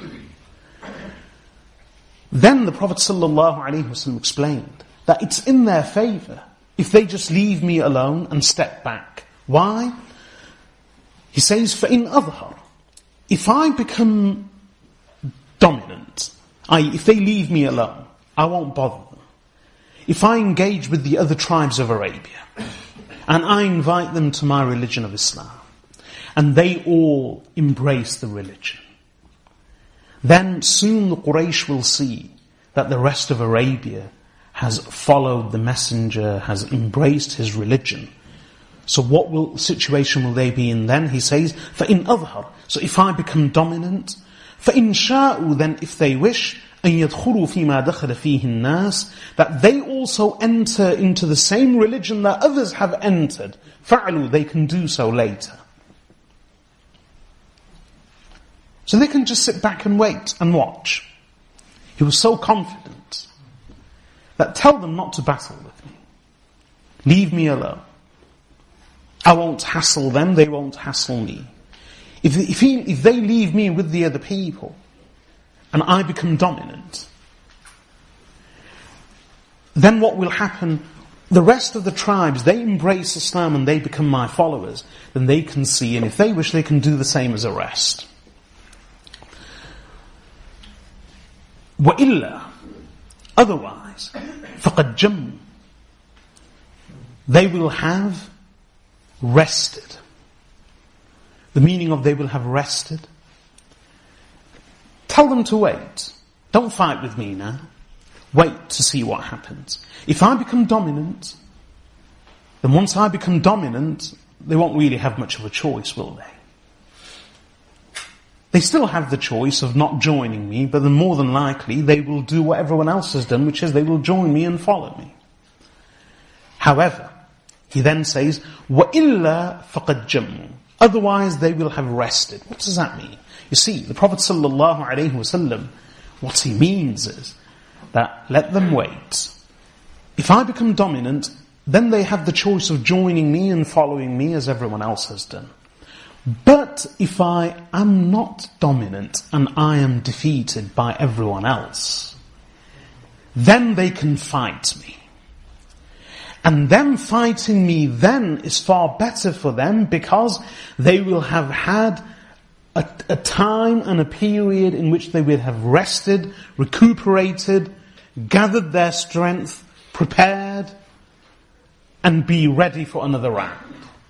Then the Prophet ﷺ explained that it's in their favour if they just leave me alone and step back. Why? He says, فَإِنْ أَظْهَرْ. If I become dominant, i.e. if they leave me alone, I won't bother them. If I engage with the other tribes of Arabia, and I invite them to my religion of Islam, and they all embrace the religion, then soon the Quraysh will see that the rest of Arabia has followed the messenger, has embraced his religion. So what situation will they be in then? He says, فَإِنْ أَظْهَرْ. So if I become dominant, فَإِنْ شَاءُوا. Then if they wish, أَنْ يَدْخُلُوا فِي مَا دَخَلَ فِيهِ النَّاسِ. That they also enter into the same religion that others have entered. فَعْلُوا. They can do so later. So they can just sit back and wait and watch. He was so confident that tell them not to battle with me. Leave me alone. I won't hassle them, they won't hassle me. If they leave me with the other people, and I become dominant, then what will happen? The rest of the tribes, they embrace Islam and they become my followers, then they can see, and if they wish, they can do the same as the rest. وَإِلَّا. Otherwise, فَقَدْ جَمُّوا. They will have rested. The meaning of they will have rested. Tell them to wait. Don't fight with me now. Wait to see what happens. If I become dominant, then once I become dominant, they won't really have much of a choice, will they? They still have the choice of not joining me, but then more than likely they will do what everyone else has done, which is they will join me and follow me. However, he then says, وَإِلَّا فَقَدْ جَمُّوا. Otherwise they will have rested. What does that mean? You see, the Prophet ﷺ, what he means is that let them wait. If I become dominant, then they have the choice of joining me and following me as everyone else has done. But if I am not dominant and I am defeated by everyone else, then they can fight me. And them fighting me then is far better for them because they will have had a time and a period in which they will have rested, recuperated, gathered their strength, prepared, and be ready for another round.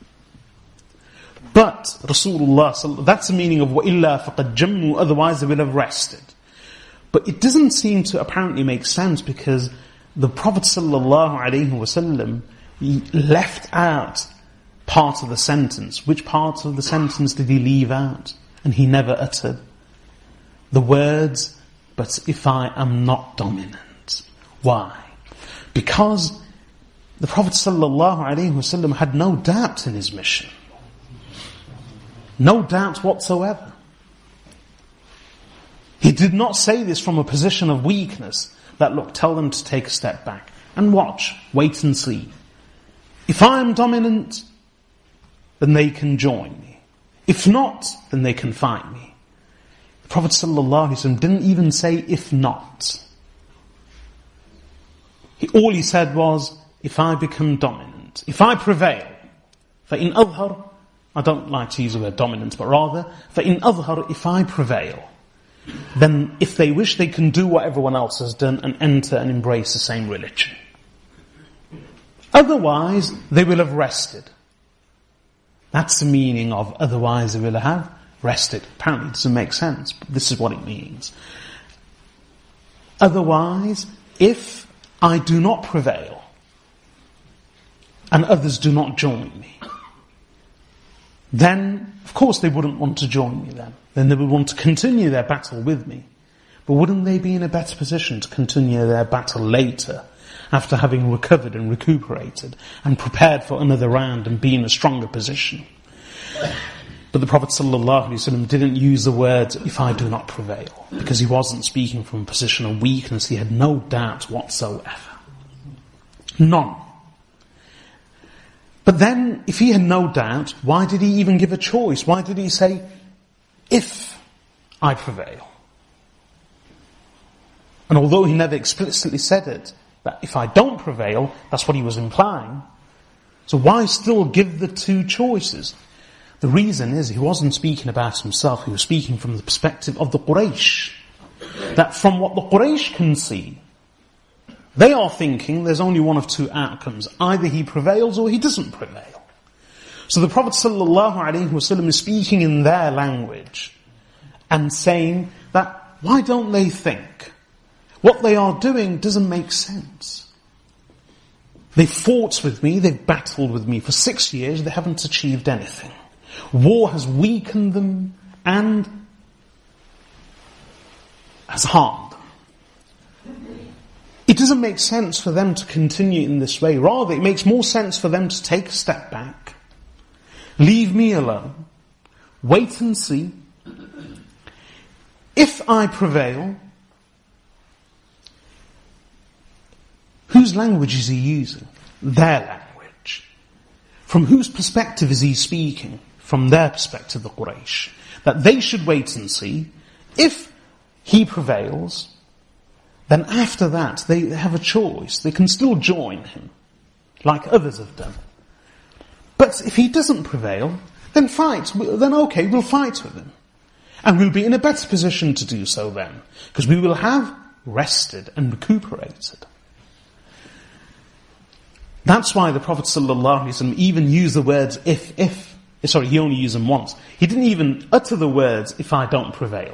But Rasulullah, that's the meaning of وَإِلَّا فَقَدْ جَمُّوا. Otherwise they will have rested. But it doesn't seem to apparently make sense because the Prophet ﷺ left out part of the sentence. Which part of the sentence did he leave out? And he never uttered the words, but if I am not dominant. Why? Because the Prophet ﷺ had no doubt in his mission. No doubt whatsoever. He did not say this from a position of weakness, that look, tell them to take a step back and watch, wait and see. If I am dominant, then they can join me. If not, then they can fight me. The Prophet ﷺ didn't even say if not. All he said was, if I become dominant, if I prevail, فَإِنْ أَظْهَرْ. I don't like to use the word dominant, but rather, فَإِنْ أَظْهَرْ. If I prevail, then if they wish, they can do what everyone else has done and enter and embrace the same religion. Otherwise, they will have rested. That's the meaning of otherwise they will have rested. Apparently it doesn't make sense, but this is what it means. Otherwise, if I do not prevail, and others do not join me, then, of course, they wouldn't want to join me then. Then they would want to continue their battle with me. But wouldn't they be in a better position to continue their battle later, after having recovered and recuperated, and prepared for another round and be in a stronger position? But the Prophet ﷺ didn't use the words, if I do not prevail, because he wasn't speaking from a position of weakness. He had no doubt whatsoever. None. But then, if he had no doubt, why did he even give a choice? Why did he say, if I prevail? And although he never explicitly said it, that if I don't prevail, that's what he was implying. So why still give the two choices? The reason is he wasn't speaking about himself, he was speaking from the perspective of the Quraysh. That from what the Quraysh can see, they are thinking there's only one of two outcomes. Either he prevails or he doesn't prevail. So the Prophet ﷺ is speaking in their language and saying that why don't they think? What they are doing doesn't make sense. They fought with me, they've battled with me for 6 years, they haven't achieved anything. War has weakened them and has harmed them. It doesn't make sense for them to continue in this way. Rather, it makes more sense for them to take a step back, leave me alone, wait and see. If I prevail, whose language is he using? Their language. From whose perspective is he speaking? From their perspective, the Quraysh. That they should wait and see. If he prevails, then after that they have a choice. They can still join him, like others have done. But if he doesn't prevail, then fight. Then okay, we'll fight with him. And we'll be in a better position to do so then. Because we will have rested and recuperated. That's why the Prophet ﷺ even used the words if. Sorry, he only used them once. He didn't even utter the words, if I don't prevail.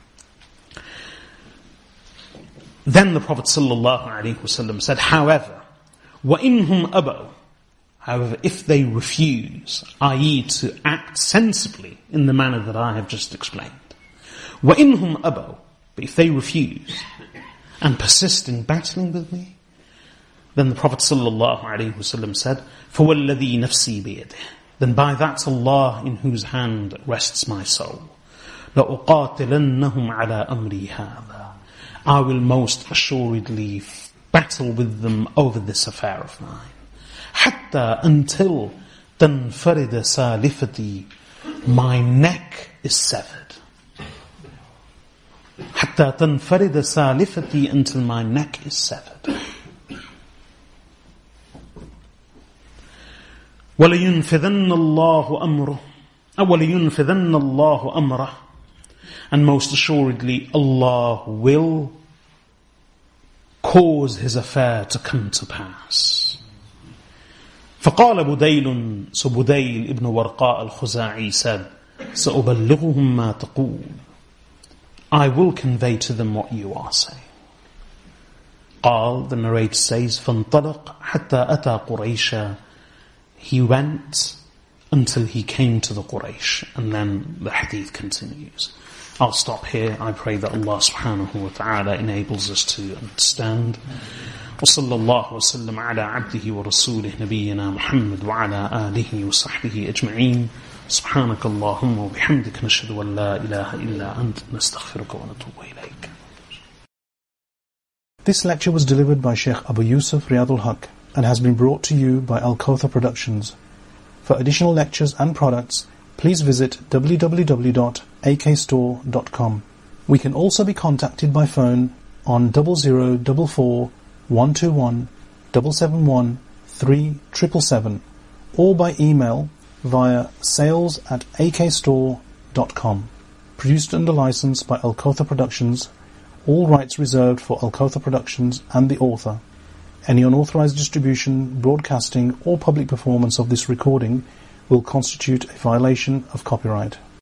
Then the Prophet ﷺ said, however, وَإِنْهُمْ أَبَوْا, however, if they refuse, i.e. to act sensibly in the manner that I have just explained. وَإِنْهُمْ أَبَوْا, but if they refuse and persist in battling with me, then the Prophet ﷺ said, فَوَالَّذِي نَفْسِي بِيَدِهِ, then by that Allah in whose hand rests my soul, لَأُقَاتِلَنَّهُمْ عَلَىٰ أَمْرِي هَذَا, I will most assuredly battle with them over this affair of mine. حَتَّى until تَنْفَرِدَ سَالِفَتِي, my neck is severed. حَتَّى تَنْفَرِدَ سَالِفَتِي, until my neck is severed. وَلَيُنْفِذَنَّ اللَّهُ أَمْرُهُ, وَلَيُنْفِذَنَّ اللَّهُ أَمْرَهُ, and most assuredly Allah will cause His affair to come to pass. فَقَالَ بُدَيْلٌ, so Budayl ibn Warqa al-Khuza'i said, سَأُبَلِّغُهُمْ مَا تَقُولُ, I will convey to them what you are saying. قال, the narrator says, فَانْطَلَقْ حَتَّى أَتَى قُرَيْشًا, he went until he came to the Quraysh. And then the hadith continues. I'll stop here. I pray that Allah subhanahu wa ta'ala enables us to understand. وصلى الله وسلم على عبده ورسوله نبينا محمد وعلى آله وصحبه أجمعين. سبحانك اللهم وبحمدك نشهد أن لا إله إلا أنت نستغفرك ونتوب إليك. This lecture was delivered by Sheikh Abu Yusuf Riyadul Haq and has been brought to you by Al-Kawthar Productions. For additional lectures and products, please visit www.akstore.com. We can also be contacted by phone on 0044 121 771 3777 or by email via sales@akstore.com. Produced under license by Al Kawthar Productions. All rights reserved for Al Kawthar Productions and the author. Any unauthorized distribution, broadcasting or public performance of this recording will constitute a violation of copyright.